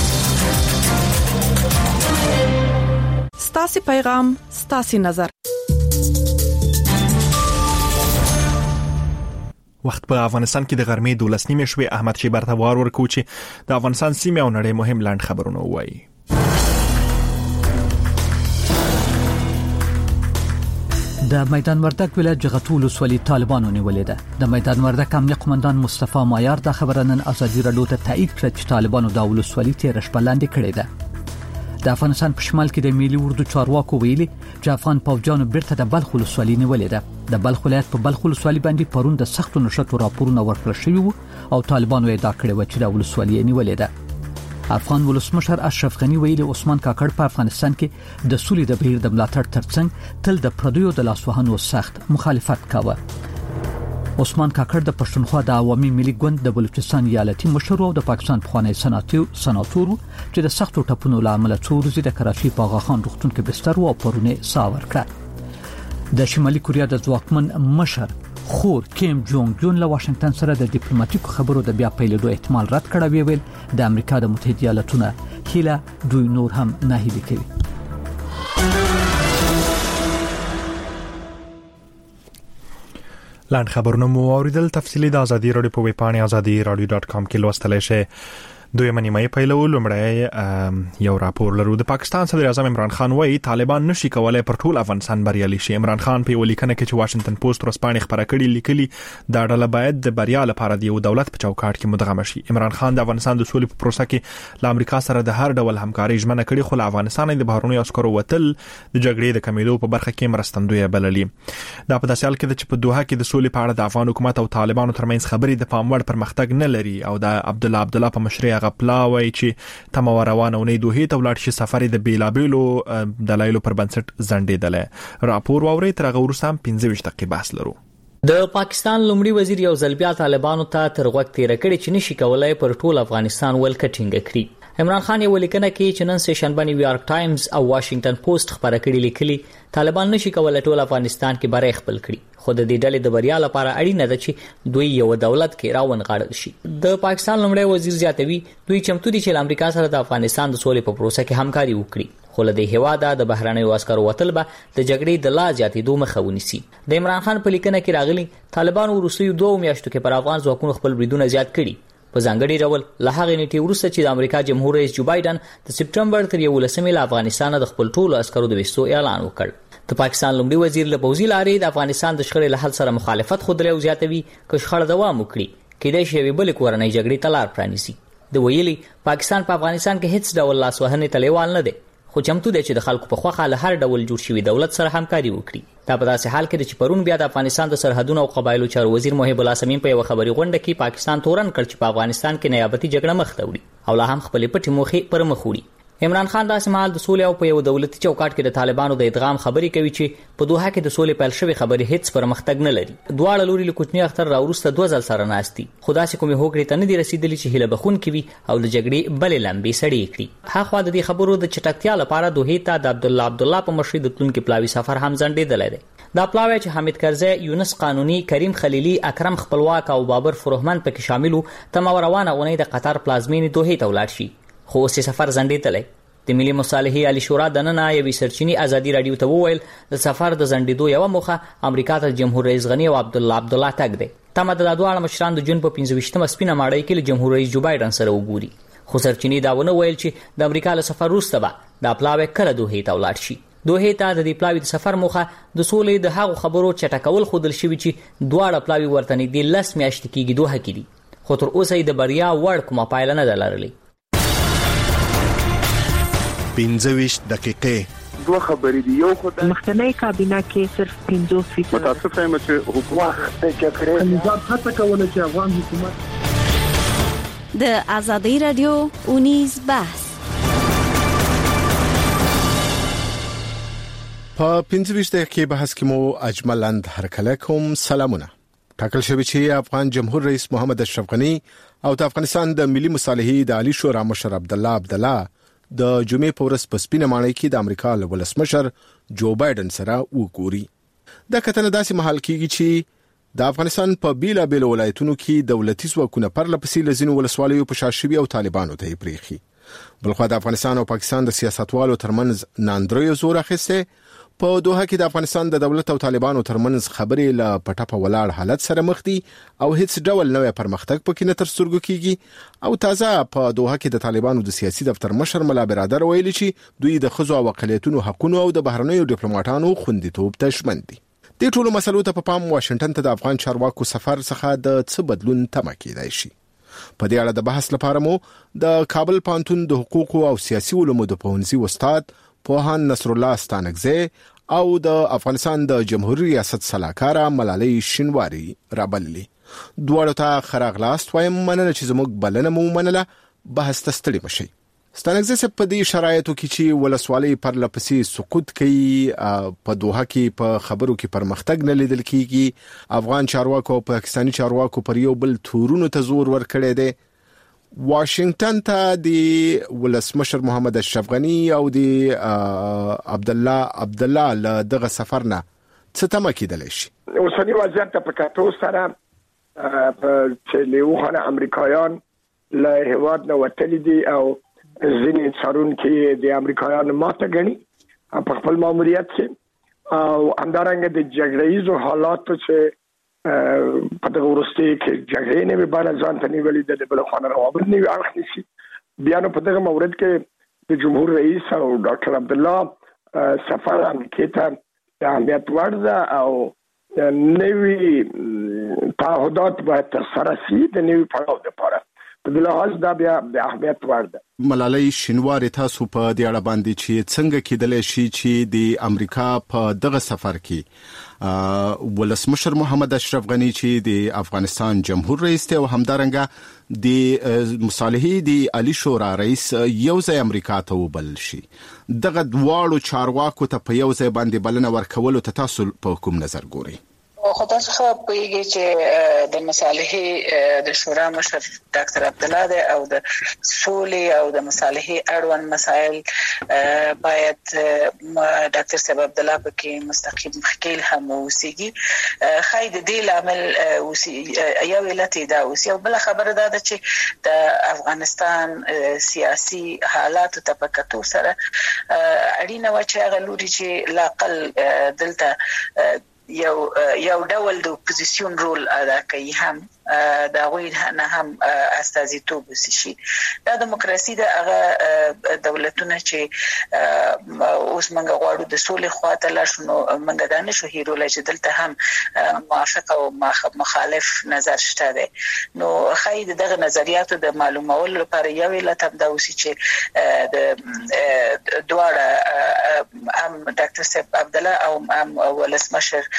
ستاسي پیغام ستاسي نظر. وخت په افغانستان کې د غرمې 12 نیمه شوې احمد شیبر ته وار ورکو چې د افغانستان سیمه او نړۍ مهم لاند خبرونه وایي. د میدان وردک ولایت جغتول ولسوالي طالبانو نیولې ده. د میدان وردک امنیه قومندان مصطفی مایار د خبرنن ازادي رادیو ته تایید کړ چې طالبانو د ولسوالي تیر شپه لاندې کړې ده. د افغانستان په شمال کې د ملي اردو چارواکو ویلي چې افغان پوځیانو بیرته د بلخ ولسوالي نیولې ده. د بلخ ولایت په بلخ ولسوالي باندې پرون د سختو نشټو راپورونه ورکړل شوي وو او طالبانو ادعا کړې و چې د ولسوالي نیولې ده. افغان ولسمشر اشرف غنی ویلي عثمان کاکړ په افغانستان کې د سولې د بهیر د ملاتړ ترڅنګ تل د پردیو د لاسوهنو سخت مخالفت کاوه. عثمان کاکړ د پښتونخوا د عوامي ملي ګوند د بلوچستان ایالتي مشر او د پاکستان پخوانی سناتور چې د سختو ټپونو لامل څو ورځې د کراچي په آغا خان روغتون کې بستر او پرونه ساور کړ. د شمالي کوریا د ځواکمن مشر خور کیم جونګ جون له واشنگټن سره د ډیپلوماټیکو خبرو د بیا پیلېدو احتمال رد کړی ویل د امریکا د متحده ایالاتونو هیله دوی نور هم ناهیلي کوي. لاند خبرونه مو اوریدل. تفصیلی د ازادي رادیو په ویب پاڼه azadi.radio.com کې لوستلی شئ. دویمه نیمه پیلو لومړی یو راپور لرو. د پاکستان صدر اعظم عمران خان وایي طالبان نشي کولای پر ټول افغانستان بریالي شي. عمران خان په ولیکنه کې چې واشنگټن پوسټ ورسپانې خبره کړې لیکلي دا ډله باید د بریا لپاره د یو دولت په چوکاټ کې مدغم شي. عمران خان د افغانستان د سولې په پروسه کې له امریکا سره د هر ډول همکاري ژمنه کړې خو له افغانستان د بهرنیو عسکرو وتل د جګړې د کمیدو په برخه کې مرستندوی بللي. دا په داسې حال کې چې په دوحه کې د سولې په اړه د افغان حکومت او طالبانو ترمنځ خبرې د پاموړ پرمختګ نه لري او د عبدالله په مشرۍ غپلاوي چې تم روانه ونې دوه ته ولاړ شي سفر د بیلابیلو دلایلو پر بنسټ ځنډېدل. راپور واوري تر غورسام 15 دقیقې بحث لرو. د پاکستان لومړي وزیر یو ځل بیا طالبانو ته تر وخت تیر کړي چې نشي کولای پر ټول افغانستان ولکټینګ کړي. عمران خان یې ولیکنه کې چې نن سه شنبه نیویارک ټایمز او واشنگټن پوسټ خبره کړې لیکلي طالبان نشي کولای ټول افغانستان کې بری خپل کړي خو د دې ډلې د بریا لپاره اړینه ده چې دوی یو دولت کې راونغاړل شي. د پاکستان لومړی وزیر زیاتوي دوی چمتو دي چې امریکا سره د افغانستان د سولې په پروسه کې همکاري وکړي خو له دې هواده د بهرنیو عسکرو وتل به د جګړې د لا زیاتېدو مخه ونیسي. د عمران خان په لیکنه کې راغلي طالبان وروستیو 2 میاشتو کې پر افغان ځواکونو خپل بریدونه زیات کړي. په ځانګړي ډول له هغې نیټې وروسته چې د امریکا جمهور رئیس جو بایدن د سپټمبر تر 11 له افغانستان د خپل ټولو عسکرو د وستو اعلان وکړ. د پاکستان لومړي وزیر له پوځي لارې د افغانستان د شخړې له حل سره مخالفت خوده او زیاتوي چې شخړه دوام وکړي کېدای شي بل کورنۍ جګړې ته لار پرانیسي. د ویلي پاکستان په افغانستان کې هیڅ ډول لاسوهنې تلیوال نه دی خو چمتو دی چې د خلکو په خوخه له هر ډول جوړ شوی دولت سره همکاري وکړي. دا په داسې حال کې چې پرون بیا د افغانستان د سرحدونو او قبایلو چارو وزیر محب الله سمین په یو خبري غونډه کې پاکستان تورن کړ چې په افغانستان کې نیابتي جګړه مخ ته وړي او لا هم خپل پټي موخې پر مخ وړي. عمران خان داسې مهال د سولې او په یو دولتي چوکاټ کې د طالبانو د ادغام خبرې کوي چې په دوحه کې د سولې پیل شوی خبرې هیڅ پرمختګ نه لري. دواړه لوري له کوچنی اختر راورسته 2 ځل سره ناشتي خدا سي کومه هوکړې ته نه دي رسیدلې چې هله بخون کوي او د جګړې بلې لمبې سړې کړي. هغه د دې خبرو د چټکتیا لپاره دوحه ته د عبدالله په مشرۍ د تلونکو پلاوي سفر هم ځنډېدل دی. دا پلاوی چې حمید کرزی، یونس قانونی، کریم خلیلی، اکرم خپلواک او بابر فروهمن پکې شاملو تم روانه ونې د قطر پلازمینې دوحه ته ولاړ شي خو اوس سفر ځنډېدل. د ملي مصالحې علی شورا د نن یوې سرچینی ازادي رادیو ته وویل د سفر د ځنډېدو یو مخه امریکا ته جمهور رئیس غنی او عبدالله تګ دی. تم د دواړو مشران د جون په 15مه سپینه ماړی کې له جمهور رئیس جو بایدن سره وګوري خو سرچینی دا ونه ویل چې د امریکا له سفر وروسته به دا پلاوی کله دوحه ته ولاړ شي. دوحه ته د دې پلاوی د سفر موخه د سولې د هغو خبرو چټکول خودل شوی چې دواړه پلاوی ورته نږدې 10 میاشتې کېږي دوحه کې دي خو تر اوسه د بریا وړ کومه پایله نه ده لرلې. 15 دقیقې دوه خبرې دي. یو خو د مخکنی کابینه کې صرف 50% متاسف یم چې حکومت د جګړې نظام هڅه کوله چې افغان حکومت د آزادۍ رادیو اونیز بحث په 25 دقیقې بحث کې مو اجملاند هرکله کوم سلامونه. ټاکل شوی چې افغان جمهور رئیس محمد اشرف غنی او د افغانستان د ملي مصالحې د عالی شورا مشر عبدالله د جمعې په ورځ په سپینه ماڼۍ کې د امریکا له ولسمشر جو بایدن سره وګوري. د کتنه داسې محل کېږي چې د افغانستان په بیلابیل ولایتونو کې دولتي ځواکونه پرلپسې لزینو ولسوالیو په شاشوي او طالبانو ته پریخي. بلخو د افغانستان او پاکستان د سیاستوالو ترمنځ ناندریو زور اخیسته. په دوحه کې د افغانستان د دولت او طالبانو ترمنځ خبرې له پټه ولاړ حالت سره مخ دي او هیڅ ډول نوې پرمختګ پکې نه تر سترګو کیږي. او تازه په دوحه کې د طالبانو د سیاسي دفتر مشر ملا برادر ویلي چې دوی د خزو او اقلیتونو حقوقو او د بهرنیو ډیپلوماټانو خوندیتوب ته ژمن دي. د ټولو مسلو ته په پام واشنگټن ته د افغان چارواکو سفر څخه د څه بدلون تمه کېدای شي. په دې اړه د بحث لپاره مو د کابل پانتون د حقوقو او سیاسي علومو د پوهنځي استاد پوهان نصر الله ستانکزی او د افغانستان د جمهوریت ریاست سلاکاره ملالۍ شینواری رابللی. دواړو ته خراغلاست وایم، مننه چې زموږ بلنه مو منله. بحث ته ستړي مشئ. ستانکزی صاحب، په دې شرایطو کې چې ولسوالۍ پرلپسې سقوط کوي، په دوحه کې په خبرو کې پرمختګ نه لیدل کیږي، افغان چارواکو او پاکستاني چارواکو پر یو بل تورونو ته زور ورکړی دی، واشنگټن ته د ولسمشر محمد اشرف غنی او د عبدالله له دغه سفر نه څه تمه کېدلی شي؟ اوسنی وضعیت ته په کتو سره چې له وخت امریکایان له هیواد نه وتلي دي او ځینې څارونکي د امریکایانو ماته ګڼي په خپل ماموریت کې، او همدارنګه د جګړه ییزو حالاتو چې په دغه ورسته کې جګړې نه به باندې ځان ته نیولې د بل خانه روابط نه اړخ نشي. بیا نو په دغه مورد کې د جمهور رئیس او ډاکټر عبدالله سفر امریکا ته د اهمیت وړ ده او نوي تعهدات باید ترسره شي د نوي پړاو لپاره. په دې لحاظ دا بیا د اهمیت وړ ده. ملالۍ شینواری، تاسو په دې اړه باندې چې څنګه کېدلی شي چې د امریکا په دغه سفر کې ولسمشر محمد اشرف غنی چې د افغانستان جمهور رئیس دی او همدارنګه د مصالحې د عالی شورا رئیس یو ځای امریکا ته وبل شي، دغه دواړو چارواکو ته په یو ځای باندې بلنه ورکولو ته تاسو په کوم نظر ګورئ؟ خو تاسو خو پوهیږئ چې د مصالحې د شورا مشر ډاکټر عبدالله دی او د سولې او د مصالحې اړوند مسایل باید ډاکټر صاحب عبدالله پکې مستقیم خکیل هم اوسېږي. خای د دې لامل یو علت دا اوس یو بل خبره ده چې د افغانستان سیاسي حالات ته پکتو سره اړینه و چې هغه لوري چې لاقل دلته یو ډول د اپوزیسیون رول ادا کوي هم دا غوی نه هم استازیتوب وشي. دا دیموکراسي د هغه دولتونه چې اوس منګه غواړو د سولې خواته لا شنو منګه دانه شو هیرو لږ دلته هم موافق او مخالف نظر شته دی. نو خای دغه نظریاتو د معلومولو لپاره یو علت هم دا وسی چې د دواړه هم ډاکټر صاحب عبدالله او هم ولسمشر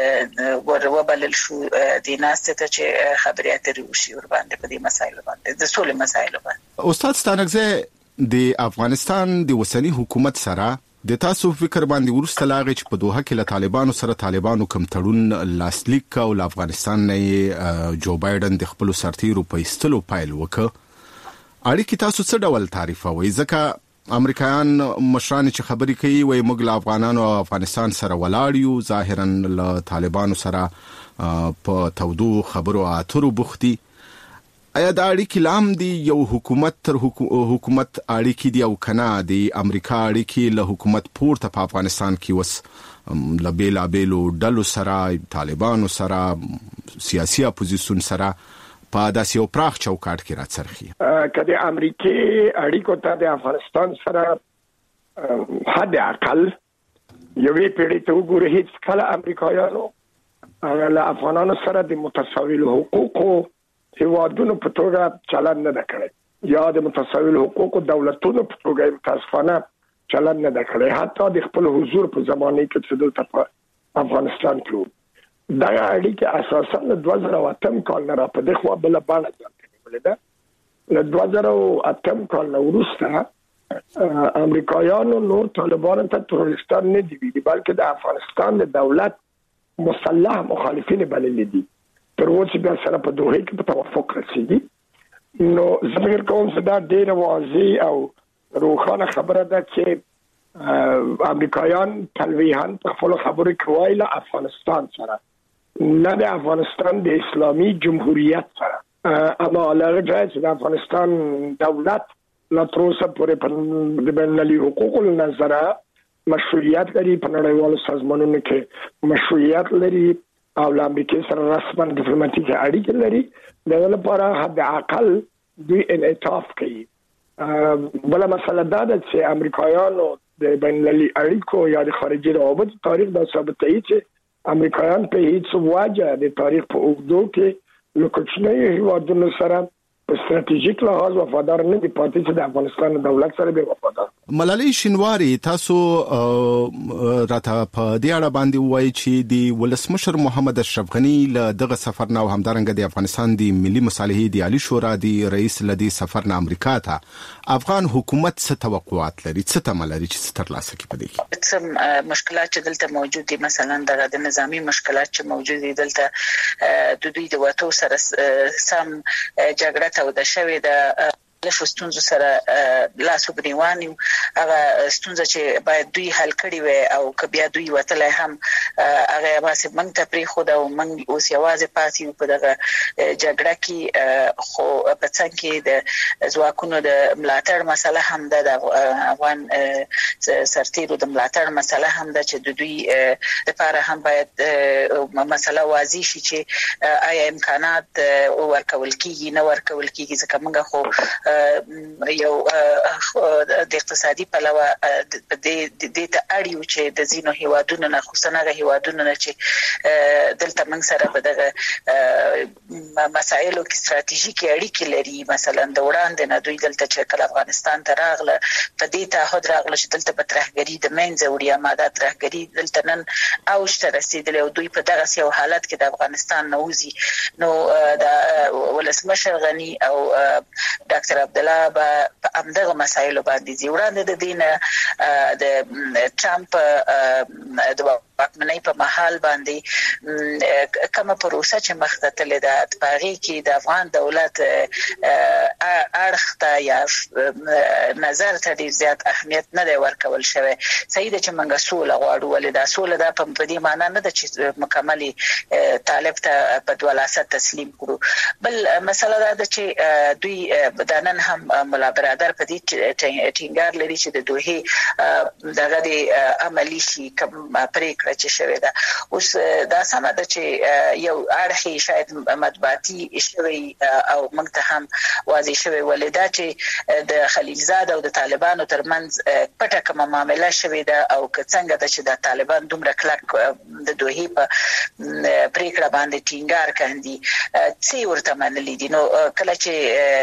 وبلل شو د ناسته ته چې خبرې اترې وشي ور باندې په دې مسایلو باندې د سولې مسایلو باندې. استاد ستانکزی، د افغانستان د وسنی حکومت سره د تاسو فکر باندې ورسته لاغې چې په دوحه کې له طالبانو سره طالبانو کوم تړون لاسلیک او له افغانستان نه جو بایدن د خپل سرتیرو په ایستلو پایل وکړ، اړیکې تاسو څه ډول تعریفوي؟ ځکه امریکایان مشران چې خبرې کوي وایي موږ له افغانانو او افغانستان سره ولاړ یو، ظاهرا له طالبانو سره په تودو خبرو اترو بوختي. آیا دا اړیکې لام دي یو حکومت تر حکومت اړیکې دي او کنه د امریکا اړیکې له حکومت پورته په افغانستان کې وس له بیلابیلو ډلو سره، طالبانو سره، سیاسي اپوزیسیون سره په داسې یو پراخ چوکاټ کې راڅرخي؟ که د امریکای اړیکو ته د افغانستان سره حد اقل یوې پیړۍ ته وګورئ، هیڅ کله امریکایانو له افغانانو سره د متساوي حقوقو هیوادونو په توګه چلند نه کړی، یا د متساوي حقوقو دولتونو په توګه متاسفانه چلن نه د کړی حتی د خپل حضور په زمانه کې چې دلته په افغانستان کې دا اړیکه اساسا د 2008 کال نه را په دغه بل باندې ځل ده له 2008 کال نه وروسته امریکایانو نور طالبان ته تروریستان نه دي بلکې د افغانستان د دولت مسلح مخالفین بلل دي تر اوسه بیا سره په دوه کې په توافق رسیدي نو زموږ کوم څه دا ډېر واضح او روښانه خبره ده چې امریکایان تلویحاً په خپل خبرو کې وایي له افغانستان سره نه د افغانستان د اسلامي جمهوریت سره اما علاوه چې د افغانستان دولت لا تر اوسه پورې په بینالمللي حقوقو نظره مشروعیت لري په نړیوالو سازمانونو کې مشروعیت لري او له امریکا سره رسما ډیپلوماټیک اړیکې لري د لپاره حد اقل دوی انعطاف کوي بل مسله دا ده چې امریکایانو د بینالمللي اړیکو یا د خارجي روابطو تاریخ دا ثابتوي چې امریکایان په هیڅ وجه د تاریخ په اوږدو کې له کوچنیو هیوادونو سره په ستراتیژیک لحاظ وفادار نه دي پاتې چې د افغانستان دولت سره به وفادار. ملالۍ شینواری تاسو راته په دې اړه باندې وایي چې د ولسمشر محمد اشرف غنی له دغه سفر نه همدارنګه د افغانستان د ملي مصالحې د عالی شورا د رئیس لدی سفر نه امریکا ته افغان حکومت څه توقعات لري څه تمه لري چې ترلاسه کړي په دې کې څه مشکلات چې دلته موجود دي مثلا د نظامی مشکلات چې موجود دي دلته د دوی د وټو سره سم جګړه او د شوی د له ستونزو سره لاس وبنيواني هغه ستونزه چې باید دوی حل کړي وي او کبیا دوی وتل هم هغه واسه موږ ته پری خو دا موږ اوس یوازې پاتې په دغه جګړه کې خو په څنګه کې د ځواکونو د ملاتړ مسله هم د افغان سرتیرو د ملاتړ مسله هم د چې دوی لپاره هم باید مسله واضح شي چې آیا امکانات ورکول کیږي نه ورکول کیږي ځکه موږ خو یو د اقتصادي پلوه د ته اړیو چې د زینو هیوادونو نه خصوصا د هیوادونو نه چې دلته موږ سره په دغه مسایلو کې ستراتیژیکي اړیکې لري مثلا د وړاندې نه دوی دلته چې کله افغانستان ته راغله په دې تعهد راغله چې دلته په ترهګري د منځه وړي ماده ترهګري دلته نن اوج ته رسیدلې او دوی په دغه یو حالت کې د افغانستان نه وځي نو د ولسمشر غنی او ډاکټر عبد الله په همدغه مسایلو باندې دی وړاندې د دینه د ټرمپ د واکمنۍ په محل باندې کومه پروسه چې مخته ده په کې د افغان دولت اړخ ته یا نظر ته ډیر زیات اهمیت نه دی ورکول شوی صحیح ده چې موږ سوله غواړو ولې دا سوله ده په دې معنی نه ده چې مکملي طالب ته په دولاسه تسلیم کړو بل مسله ده چې دوی بدانن هم ملا برادر په دې ټینګار لري چې د دوه دغه د عملی شي کوم پریکړه چې شوی ده اوس دا سم ده چې یو اړخي شاید مطبوعاتي شوی او موږ ته هم واضح شوی ولیدا چې د خلیلزاد او د طالبانو ترمنځ پټه کومه معاملې شوی ده او څنګه د چې د طالبان دومره کلک د دوه په پریکړه باندې ټینګار کاندي چې ورته منلي دي نو کله چې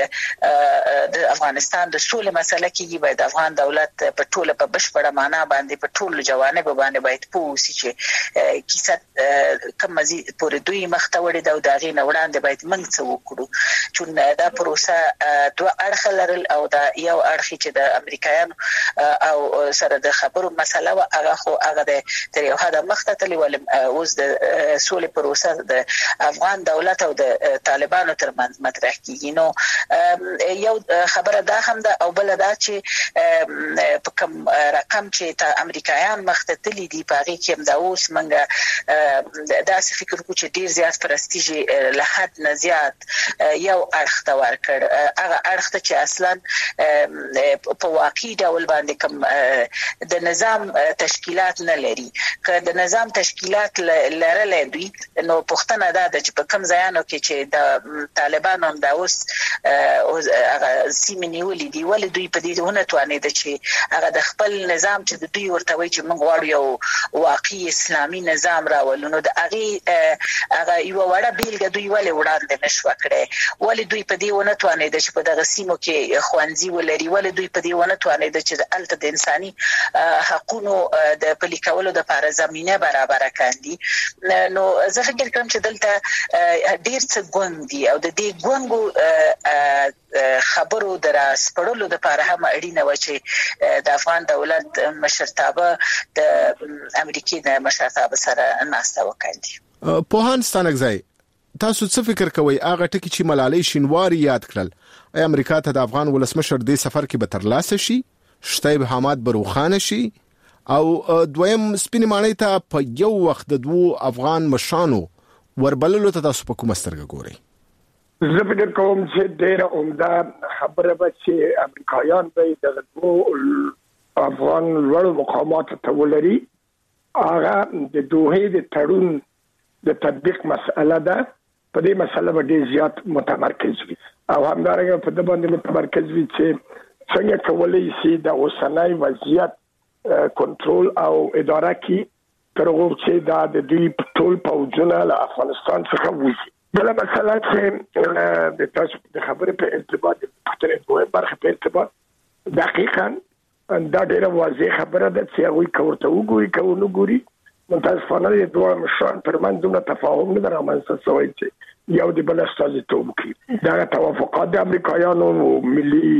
د افغانستان د سولې مسله کې باید افغان دولت په ټوله په بشپړه معنا باندې په ټولو جوانب باندې باید پوسی چې کیسه کوم مزید پورې دوی مخته وړي دا داغې نه وړاندې باید موږ څه وکړو چې دا پروسه دوه اړخ لرل او دا یو اړخ چې د امریکایانو او سره د خبرو مسله او هغه خو هغه د تر یو حد مخته تللی ول اوس د سولې پروسه د افغان دولت او د طالبانو ترمنځ مطرح کیږي نو یو خبره دا هم ده او بل دا چې په کوم رقم چې امریکایان مخته تللی دي په هغه کې هم دا اوس منګه داسې فکر کو چې ډیر زیات پرستیژ له حد نه زیات یو اړخ ته ورکړ هغه اړخ ته چې اصلا په واقعي ډول باندې کوم د نظام تشکیلات نه لري که د نظام تشکیلات لرلې دوی نو پښتنه ده چې په کوم ځایانو کې چې د طالبانو هم دا اوس هغه سیمې نیولې دي ولې دوی په دې ونه توانید چې هغه د خپل نظام چې دوی ورته وایي چې موږ غواړو یو واقعي اسلامي نظام راولنو د هغه یو وړه بیلګه دوی ولې وړاندې نشو کړې ولې دوی په دې ونه توانید چې په دغه سیمو کې خوانزي ولري ولې دوی په دې ونه توانید چې الته د انساني حقوقو د پلي کولو د لپاره زمينه برابر کړي نو زه فکر کوم چې دلته ډیر څه ګوندي او د دې ګوندو خبرو دراس پړلو د لپاره هم اړینه و چې د افغان دولت مشرتابه د امریکای د مشرتابه سره ناسته وکړي. پوهان ستانګزای تاسو څه فکر کوئ هغه ټکی چې ملالۍ شینواری یاد کړل ای امریکا ته د افغان ولسمشر د سفر کې به ترلاسه شي شتیب حماد بروخانه شي او دویم سپینې ماڼۍ ته په یو وخت د دوه افغان مشانو وربللو ته تاسو په کومه سترګه ګورئ؟ زه فکر کوم چې ډېره عمده خبره به چې امریکایان به د دوه افغان لوړو مقاماتو ته ولري هغه د دوه د تړون د تطبیق مسأله ده په دې مسله باندې زیات متمرکز وي او همدارنګه په دې باندې متمرکز وي چې څنګه کولای شي د اوسنۍ وضعیت کنټرول او اداره کې تر هغه چې د دې ټول پوځونه له افغانستان څخه وځي. بل مسله چې د تاسو د خبرې په ارتباط د پښتنې دوه برخه په ارتباط دقیقاً دا ډیره واضح خبره ده چې هغه کوړته وګوري کوو ګوري متاسفانه د دوه مشران ترمن دونه تفاهم نه رامنځته شوی چې یو د بل استازیتوب کوي دا توافقات د امریکایانو ملي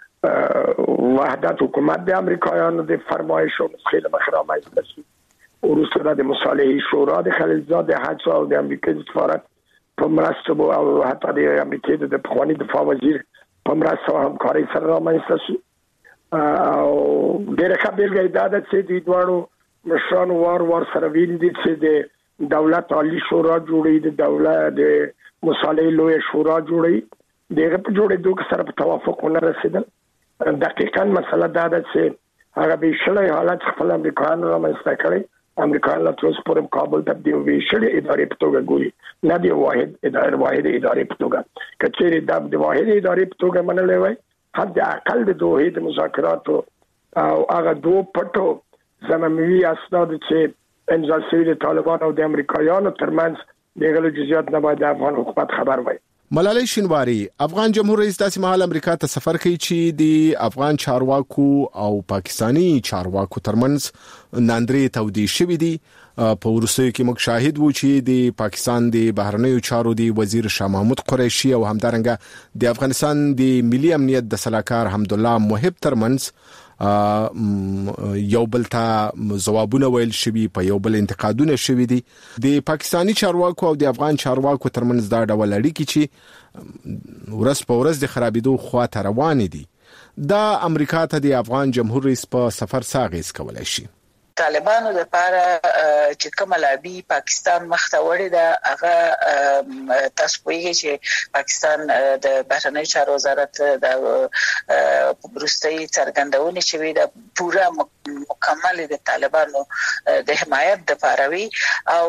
وحدت حکومت د امریکایانو د فرمایشو خیلی مخرامه است وروسته د مصالحه شورا د خلیلزاد حج او د امریکای سفارت په مرسته او حتی د امریکای د پخوانی دفاع وزیر په مرسته همکاري سره رامنځته شو او ډېر ښه بیلګه دا ده چې د دوه مشران وار سره ویل دي چې د دولت عالی شورا جوړي د دولت د مصالحه لوی شورا جوړي دغه په جوړېدو سره په توافق ونه رسیدل. دقیقاً مسله دا ده چې هغه به شلای حالت خپل امریکایانو رامنځته کړي امریکایان له تاسو پورې کابل ته دی ویشل ادارې په توګه ګوري نه دی واحد ادارې په توګه کچېره د واحد ادارې په توګه منلې وای حد اقل د دوه د مذاکراتو او هغه دوه پټو زمومي اسناد چې امضا شوي د طالبان او د امریکایانو ترمنځ دغه جزئیات نه باید افغان حکومت خبر وای. ملالۍ شینواری افغان جمهور رئیس داسې مهال امریکا ته سفر کوي چې د افغان چارواکو او پاکستانی چارواکو ترمنځ ناندرې تودې شوې دي په وروستیو کې موږ شاهد وو چې د پاکستان د بهرنیو چارو دی وزیر شاه محمود قریشي او همدارنګه د افغانستان د ملي امنیت د سلاکار حمدالله محب ترمنځ یو بل ته جوابونه ویل شوی په یو بل انتقادونه شوی دي د پاکستانی چارواکو او د افغان چارواکو ترمنځ دا ډول اړیکې چې ورځ په ورځ د خرابېدو خواته روان دي دا امریکا ته د افغان جمهور رئیس په سفر ساغیز کولای شي. طالبانو د لپاره چې کومه لابي پاکستان مخته وړي دا هغه تاسو پوهیږئ چې پاکستان د بهرنی چارو وزارت د وروستي څرګندونې چې وي د پوره مکمل د طالبانو د حمایت د پاروي او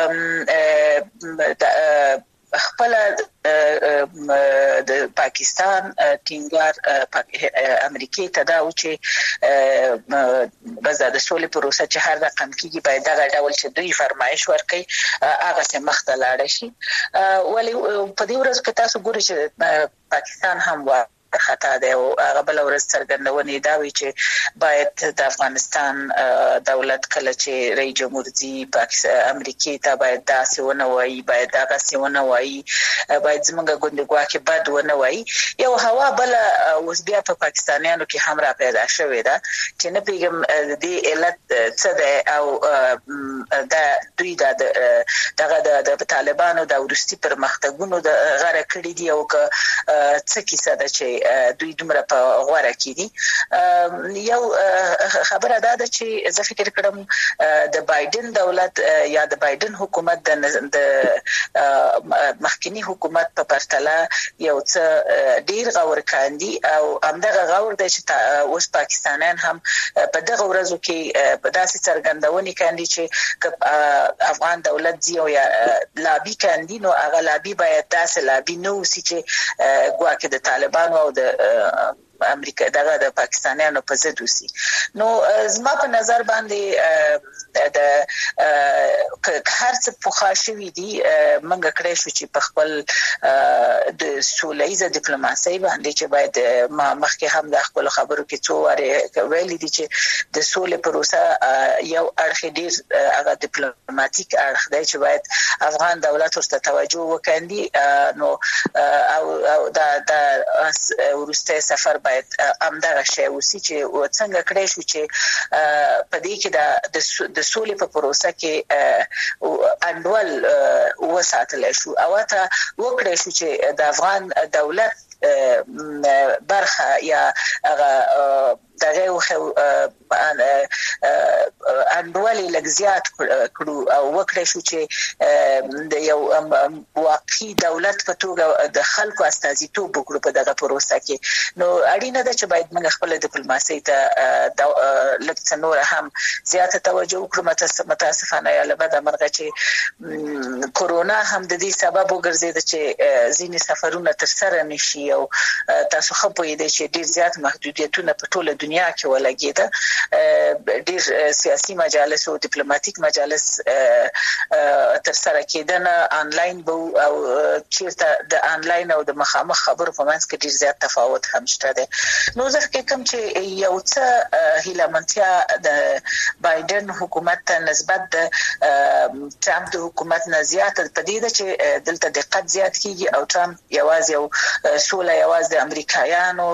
خپل د پاکستان ټینګار امریکای ته دا و چې بزا د سولې پروسه چې هر رقم کېږي باید دا ډول چې دوی فرمایش ورکړي هغه څه مخته لاړ شي ولی په دې ورځ کې تاسو ګورئ چې پاکستان هم خطا ده او هغه بل ورځ څرګندونې دا وی چې باید د افغانستان دولت کله چې رئیس جمهور دی امریکای ته باید داسې ونه وایي باید هغه څه ونه وایي باید زموږ ګوندګوا کې بد ونه وایي یو هوا بل اوس بیا په پاکستانیانو کې هم را پیدا شوې ده چې نه پیغام د علت څه ده او دا دوی د طالبانو د ورستي پرمختګونو د غره کړی دی او څه کیسه ده چې دوی دومره په غوړه کې دي یو خبره ده چې زه فکر کوم د بایدن دولت یا د بایدن حکومت د مخکنی حکومت په پرتله یو څه ډیر غور کاندي او همدغه غور د اوس پاکستانیان هم په دغه ورځو کې په داسې څرګندونې کاندي چې افغان دولت دی او یا لابي کاندي نو هغه لابي باید داسې لابي نو سي چې ګواکې د طالبانو او د امریکا د پاکستانیانو په ضد وسی. نو زما په نظر باندې د هر څه پوښاشوي دي منګه کړې شو چې په خپل د سولېزه ډیپلوماسي باندې چې باید ما مخکې هم د خپل خبرو کې څو واره ویلي دي چې د سولې پروسه یو اړخ ډیر هغه ډیپلوماټیک اړخ دی چې باید افغان دولت ورته توجه وکړي. نو او دا ورسته سفر باید امدغه شی وسی چې څنګه کړی شو چې په دې کې د سولې په پروسه کې انډول وساتل شو او ته وکړی شو چې د افغان دولت برخه یا هغه دغه انډوالي لګزيات کړو او وکړی شو چې د یو واقعي دولت په توګه د خلکو استازیتوب وکړو په دغه پروسه کې. نو اړینه ده چې باید موږ خپل ډیپلوماسي ته لکه نور هم زیاته توجه وکړو. متاسفانه یا لبد مرغه چې کورونا هم د دې سبب وګرځید چې ځینې سفرونه تر سره نشي او تاسو خو په دې چې ډیر زیات محدودیتونه په ټوله دنیا کې ولګیده. ډیر سیاسي مجالس او ډیپلوماټیک مجالس تر سره کېدنه انلاین او چیرته د انلاین او د مخامخ خبرو په منځ کې ډیر زیات تفاوت هم شته ده. نو ځکه کوم چې یو څه هیلمنتیا د بایدن حکومت ته نسبت د ټرمپ د حکومت نه زیات په دې ده چې دلته دقت زیات کیږي او ټرمپ یوازې او سوله یوازې د امریکایانو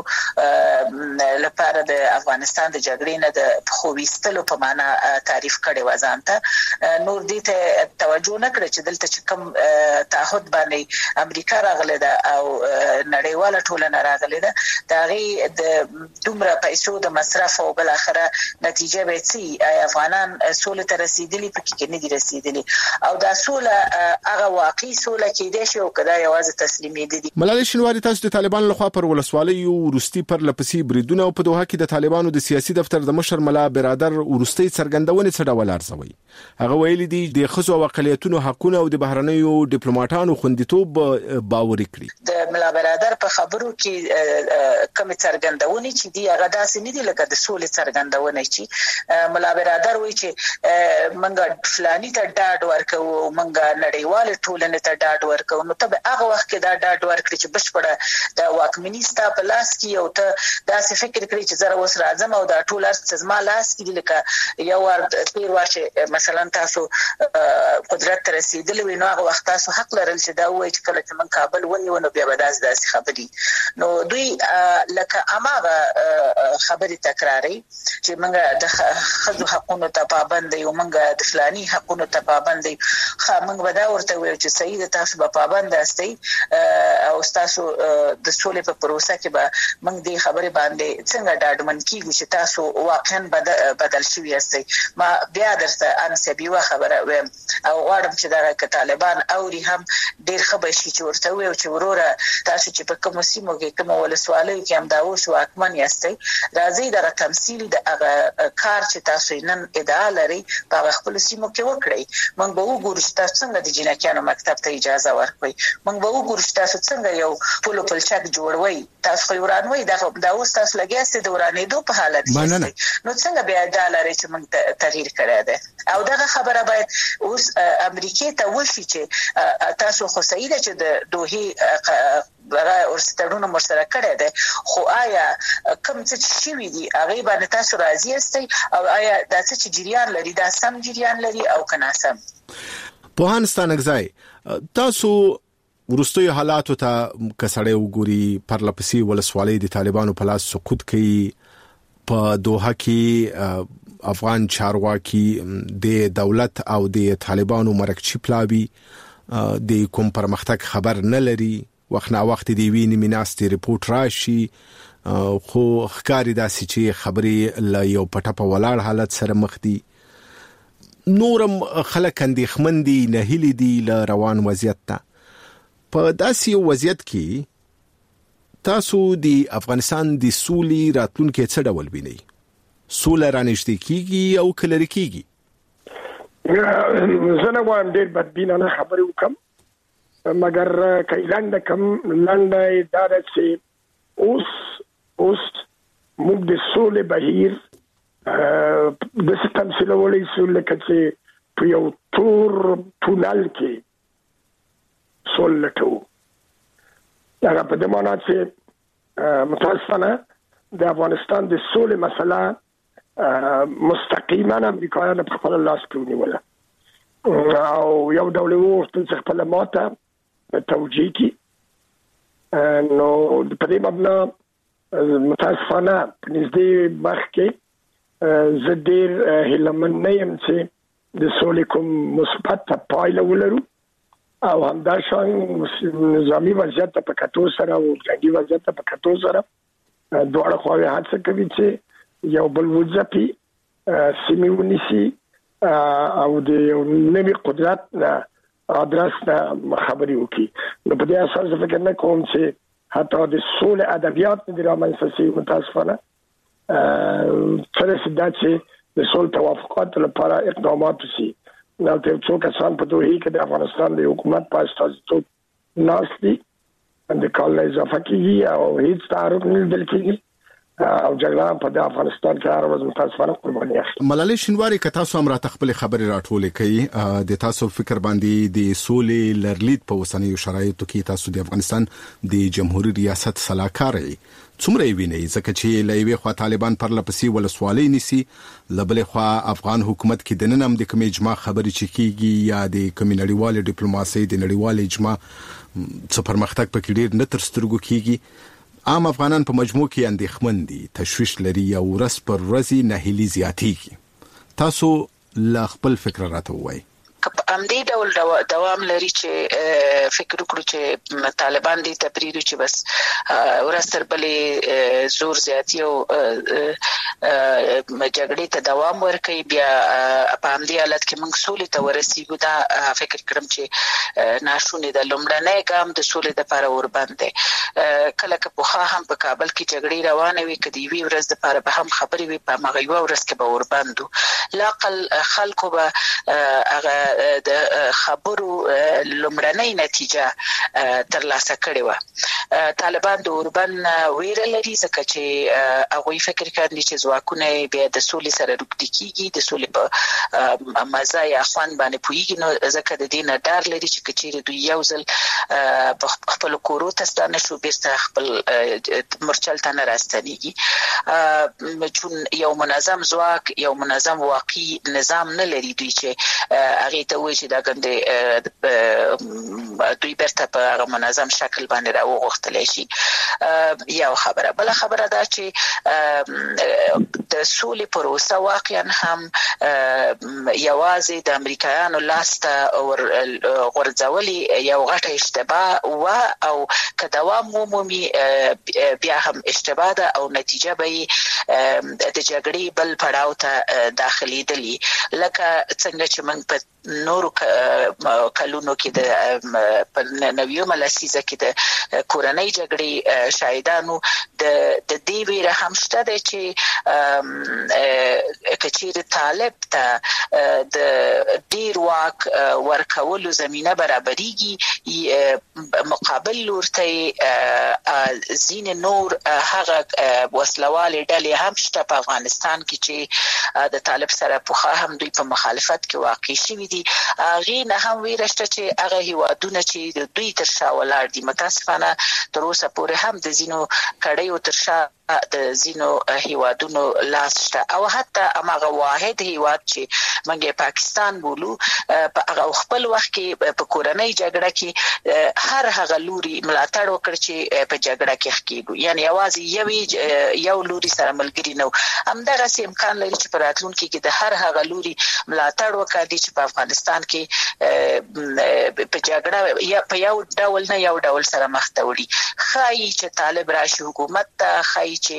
لپاره د افغانستان د جګړې نه د خوويستلو په معنا تعریف کړي وزانته. نور دې ته توجه نکړي چې دلته چې کوم تعهد باندې امریکا راغله ده او نړیواله ټولنه راغله ده دا غي د دومره پیسو د مصرف او بل اخره نتیجه به سي افغانان سولې ته رسیدلی پکې کې نه دي رسیدلی او دا سوله هغه واقعي سوله کې دي چې او کدا یوازې تسلیمي دي. ملالۍ شنواری تاسو د طالبان لخوا پر ولسوالۍ ورستي پر لپسې بریدونه او په دوحه کې د طالبانو د سیاسي دفتر د مشر ملا برادر ورستي څرګندونې څه ډول ارزوي؟ هغه ویلي دي د خصو او اقلیتونو حقونه او د بهرنیو ډیپلوماټانو خوندیتوب باور کړی. د ملا برادر په خبرو کې کوم څرګندونې چې دی هغه داسې نه دي لکه د سولې څرګندونې چې ملا برادر وایي چې منګه فلاني ته ډاډ ورکو منګه نړیواله ټولنه ته ډاډ ورکو. نو ته هغه وخت کې دا ډاډ ورکړي چې بشپړه د واکمنۍ ستا په لاس کې او ته داسې فکر کړی چې زره وس راځم او دا ټول ارزما لاس کې لکه یو ور تیر ورشه مثلا تاسو قدرت رسیدلی وي نو هغه وخت تاسو حق لرل چې دا وایي چې کله چې من کابل ونیو نو بیا به داسې خبري. نو دوی لکه اماغه خبري تکراري چې منګه د خځو حقونو ته پابند یو منګه د فلاني حقونو ته پابند یو منګه به دا ورته وایي چې صحیح تاسو به پابند استئ او تاسو د سولې په پروسه کې به موږ دې خبرې باندې څنګه ډاډمن کیږو چې تاسو واقعا بدل شوی یاستئ. ما بیا درته انسبي خبره ویم او غواړم چې دا طالبان اوري هم ډیر خبر شي چې ورته وي چې وروره تاسو چې په کوم سیمو کې کوم ولسوالۍ کې هم دا اوس واکمن یاستئ راځي دا تمثيل د کار چې تاسو نن ادعا لري په خپل سیمو کې وکړئ. موږ به وګورو چې تاسو څنګه د جنکیانو مکتب ته اجازه ورکړئ. موږ به وګورو چې تاسو څنګه یو پلچک جوړوي. تاسو خو ورانوي دا اوس تاسو لګیاست د ورانېدو په حالت کې نو څنګه بیا دا لري چې موږ تغییر کړی دی او دا خبره باید اوس امریکای ته وشي چې تاسو خو سعیده چې د دوه ورستړونو مرسته کړی دی خو آیا کوم څه شي دي هغه باندې تاسو راضی یاستئ او آیا دا څه جریان لري دا سم جریان لري او کنه سم؟ په هانستانګزای تاسو ورستوي حالاتو ته کسړې وګوري پر لپسې ولسوالۍ د طالبانو په لاس سقوط کوي په دوحه کې افغان چارواکي د دولت او د طالبانو مرکچی پلاوي د کوم پرمختګ خبر نه لري وخت نه وخت دی ویني میناستي ریپورت راشي خو ښکاری داسې چې خبري ل یو پټه په ولاړ حالت سره مخ دي. نورم خلک اندېښمن دي نه هلي دي ل روان وضعیت ته. په داسې وضعیت کې تاسو د افغانستان د سولې راتلونکي څه ډول وینئ؟ سوله رانږدې کیږي او کلر کیږي؟ زه نه وایم ډېر بدبینانه خبرې وکم مګر کایلاند کم لاندې دا چې اوس اوس موږ د سولې بهیر د تمثيل ولې سولې کې په یو تور ټونل کې سولټو دا په دې معنی چې متاسفانه د افغانستان د سولې مسله مستقیما امریکایانو په خپل لاس کې ونیوله او یو ډول وروسته چې خپل ماته توجیه کی نو په دې مبنا متاسفانه په نږدې وخت کې زه ډېر هیلهمن نه یم چې د سولې کوم مثبت پایله ولرو او همداشان نظامی وضعیت په کتو سره او جنگي وضعیت په کتو سره دواړه خواوې هڅه کوي چې یو بل وځپي سیمې ونیسي او د یو نوي قدرت ادرس خبرې وکړي نو په دې اساس فکر نه کوم چې حتی د سولې ادبیات د رامنځته شي متاسفانه فرصت دا چې د سولې توافقات لپاره اقدامات وشي نو ته څو کسان په دوه کې د افغانستان د حکومت په استازیتوب ناشتي د کال اضافه کیږي او هیڅ تعارف نه لیدل کیږي او جګړه په افغانستان کې هر ورځ متاسفانه قرباني اخلي. ملالۍ شینواری که تاسو هم راته خپل خبرې راټولې کړئ د تاسو فکر باندې د سولې لرلید په اوسنیو شرایطو کې تاسو د افغانستان د جمهوریت ریاست سلاکار څومره ویني ځکه چې لایوي خوا طالبان پر لپسې ولسوالۍ نسی لبلې خوا افغان حکومت کې د نن هم د کوم اجماع خبرې چکیږي یا د کمیونټیوال ډیپلوماسي د نړیوال اجماع څو پرمختګ پکې ډیر نه تر سترګو کیږي عام افغانان په مجموع کې اندېښمن دي تشويش لري او ورځ پر ورځ نه هلي زیاتېږي تاسو لا خپل فکر راته وایي امدې ډول دوام لري چې فکر وکړو چې طالبان دي تبریر چې بس ورستر بلې زور زیاتی او جګړې ته دوام ورکړي بیا په امدې حالت کې موږ سولې ته ورسیږو دا فکر کړم چې ناشونې د لومړنۍ ګام د سولې لپاره ورباندې کله که په هم په کابل کې جګړې روانه وي کدی وی ورځ لپاره به هم خبرې وي په مغه یو ورځ کې به ورباندو لاقل خلکو به هغه د خبرو لومړنۍ نتیجه ترلاسه کړې و طالبان د اوربن ویره لري ځکه چې هغه فکر کوي چې ځواکونه بیا د سولې سره روکتي کیږي د سولې په مزه یا خوان باندې پویږي نو ځکه د دې نه ډار لري چې کچېره دوی یو ځل خپل کورو ته ستانه شو بیرته خپل مرچل ته نه راستنیږي چون یو منظم ځواک یو منظم واقعي نظام نه لري دوی چې هغه ته وایي چې دا ګنده دوی برته په هغه منظم شکل باندې راوغختل شي یو خبره بل خبره دا چې د سولې پروسه واقعا هم یوازې د امریکایانو لاسته غورځولي یو غټه اشتباه و او که دوام مومي بیا هم اشتباه ده او نتیجه به د جګړې بل پړاو ته داخلي دي لکه څنګه چې موږ په نورو کلونو کې د نویو لسیزه کې د کورنۍ جګړې شاهدانو د دې ویره هم شته چې کچیر طالب ته د ډیر واک ورکولو زمينه برابرېږي مقابل لورته زین نور هغه وسلواله ډلې هم شته په افغانستان کې چې د طالب سره په هم دوی په مخالفت کې واقع شي دي غي نه هم ویرشته چې هغه هیوادونه چې دوی تر شا ولاړ دي متاسفانه تر اوسه پورې هم د زینو کړیو تر شا د زینو هیوادونو لاس شته او حتی هغه واحد هیواد چې موږ پاکستان بولو په هغه خپل وخت کې په کورنۍ جګړه کې هر هغه لوري ملاتړ وکړ چې په جګړه کې ښکیږي یعنی یوازې یو لوري سره ملګری نو همدغه امکان لري چې په راتلونکي کې د هر هغه لوري ملاتړ وکړي چې په افغانستان کې په جګړه یا په یو ډول نه یو ډول سره مخ ته وړي خای چې طالب راشي حکومت ته خای چې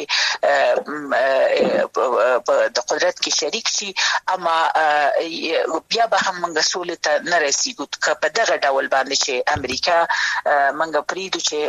د قدرت کې شریک شي اما بیا به هم موږ سولې ته نه رسیږو په دغه ډول باندې چې امریکا موږ پریدو چې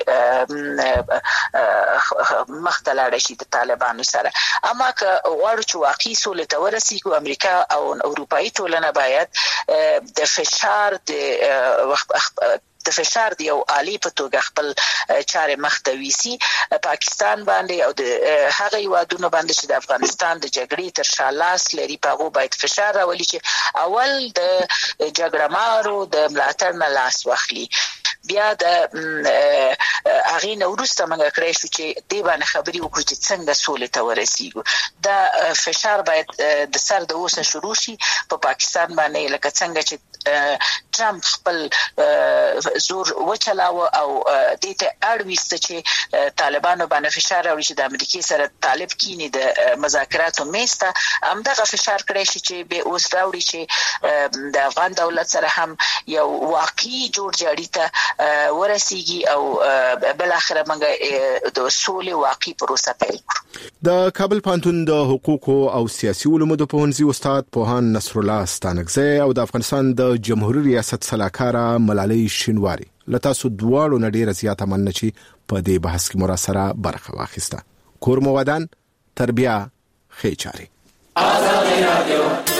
مختلاره شي د طالبانو سره اما که غواړو چې واقعي سولې ته ورسیږو امریکا او اروپאי ټولنه باید د فشار د د فشار دی او عالی په توګه خپل چارې مخته ویسي پاکستان باندې او د هغه وادونو باندې چې د افغانستان د جګړې تر شا لاس لري په هغه باید فشار راولي چې اول د جګړه مارو د ملاتړ نه لاس واخلي بیا د هغه نو وروسته موږ کړی شو چې دی باندې خبري وکړو چې څنګه سولې ته ورسیږو دا فشار باید د سر د اوسه شروع شي په پاکستان باندې لکه څنګه چې ټرمپ خپل زور وچلاو او د ته اړويست چې طالبانو باندې فشار راوړي چې د امریکای سره طالب کینی د مذاکراتو میسته همدغه فشار کړی شي چې به اوس راوړي چې د افغان دولت سره هم یو واقعي جوړ جاړي ته ورسیږي او بل اخر موږ د سولې واقعي پروسه پیل کړو. د کابل پانتون د حقوقو او سیاسي علومو د پوهنځي استاد پوهان نصر الله ستانکزی او د افغانستان د جمهوریت ریاست سلاکاره ملالۍ شینواری لتاسو دواړو نډیره زیاته مننه چې په دې بحث کې مراسره برخه واخیسته. کور مو ودان تربیه خې چاري. آزاد رادیو